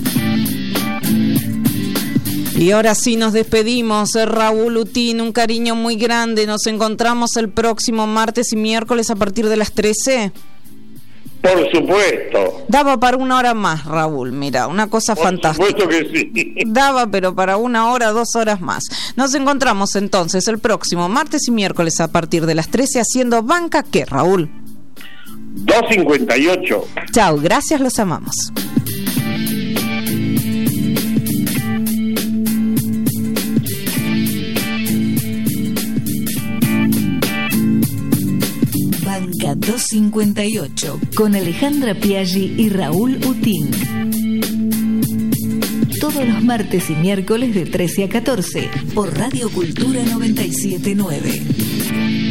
Y ahora sí nos despedimos, Raúl Utín, un cariño muy grande. Nos encontramos el próximo martes y miércoles a partir de las trece. Por supuesto. Daba para una hora más, Raúl, mira, una cosa Por fantástica. supuesto que sí. Daba, pero para una hora, dos horas más. Nos encontramos entonces el próximo martes y miércoles a partir de las trece haciendo banca, ¿qué, Raúl? doscientos cincuenta y ocho. Chao, gracias, los amamos. Banca doscientos cincuenta y ocho con Alejandra Piaggi y Raúl Utín. Todos los martes y miércoles de trece a catorce por Radio Cultura noventa y siete punto nueve.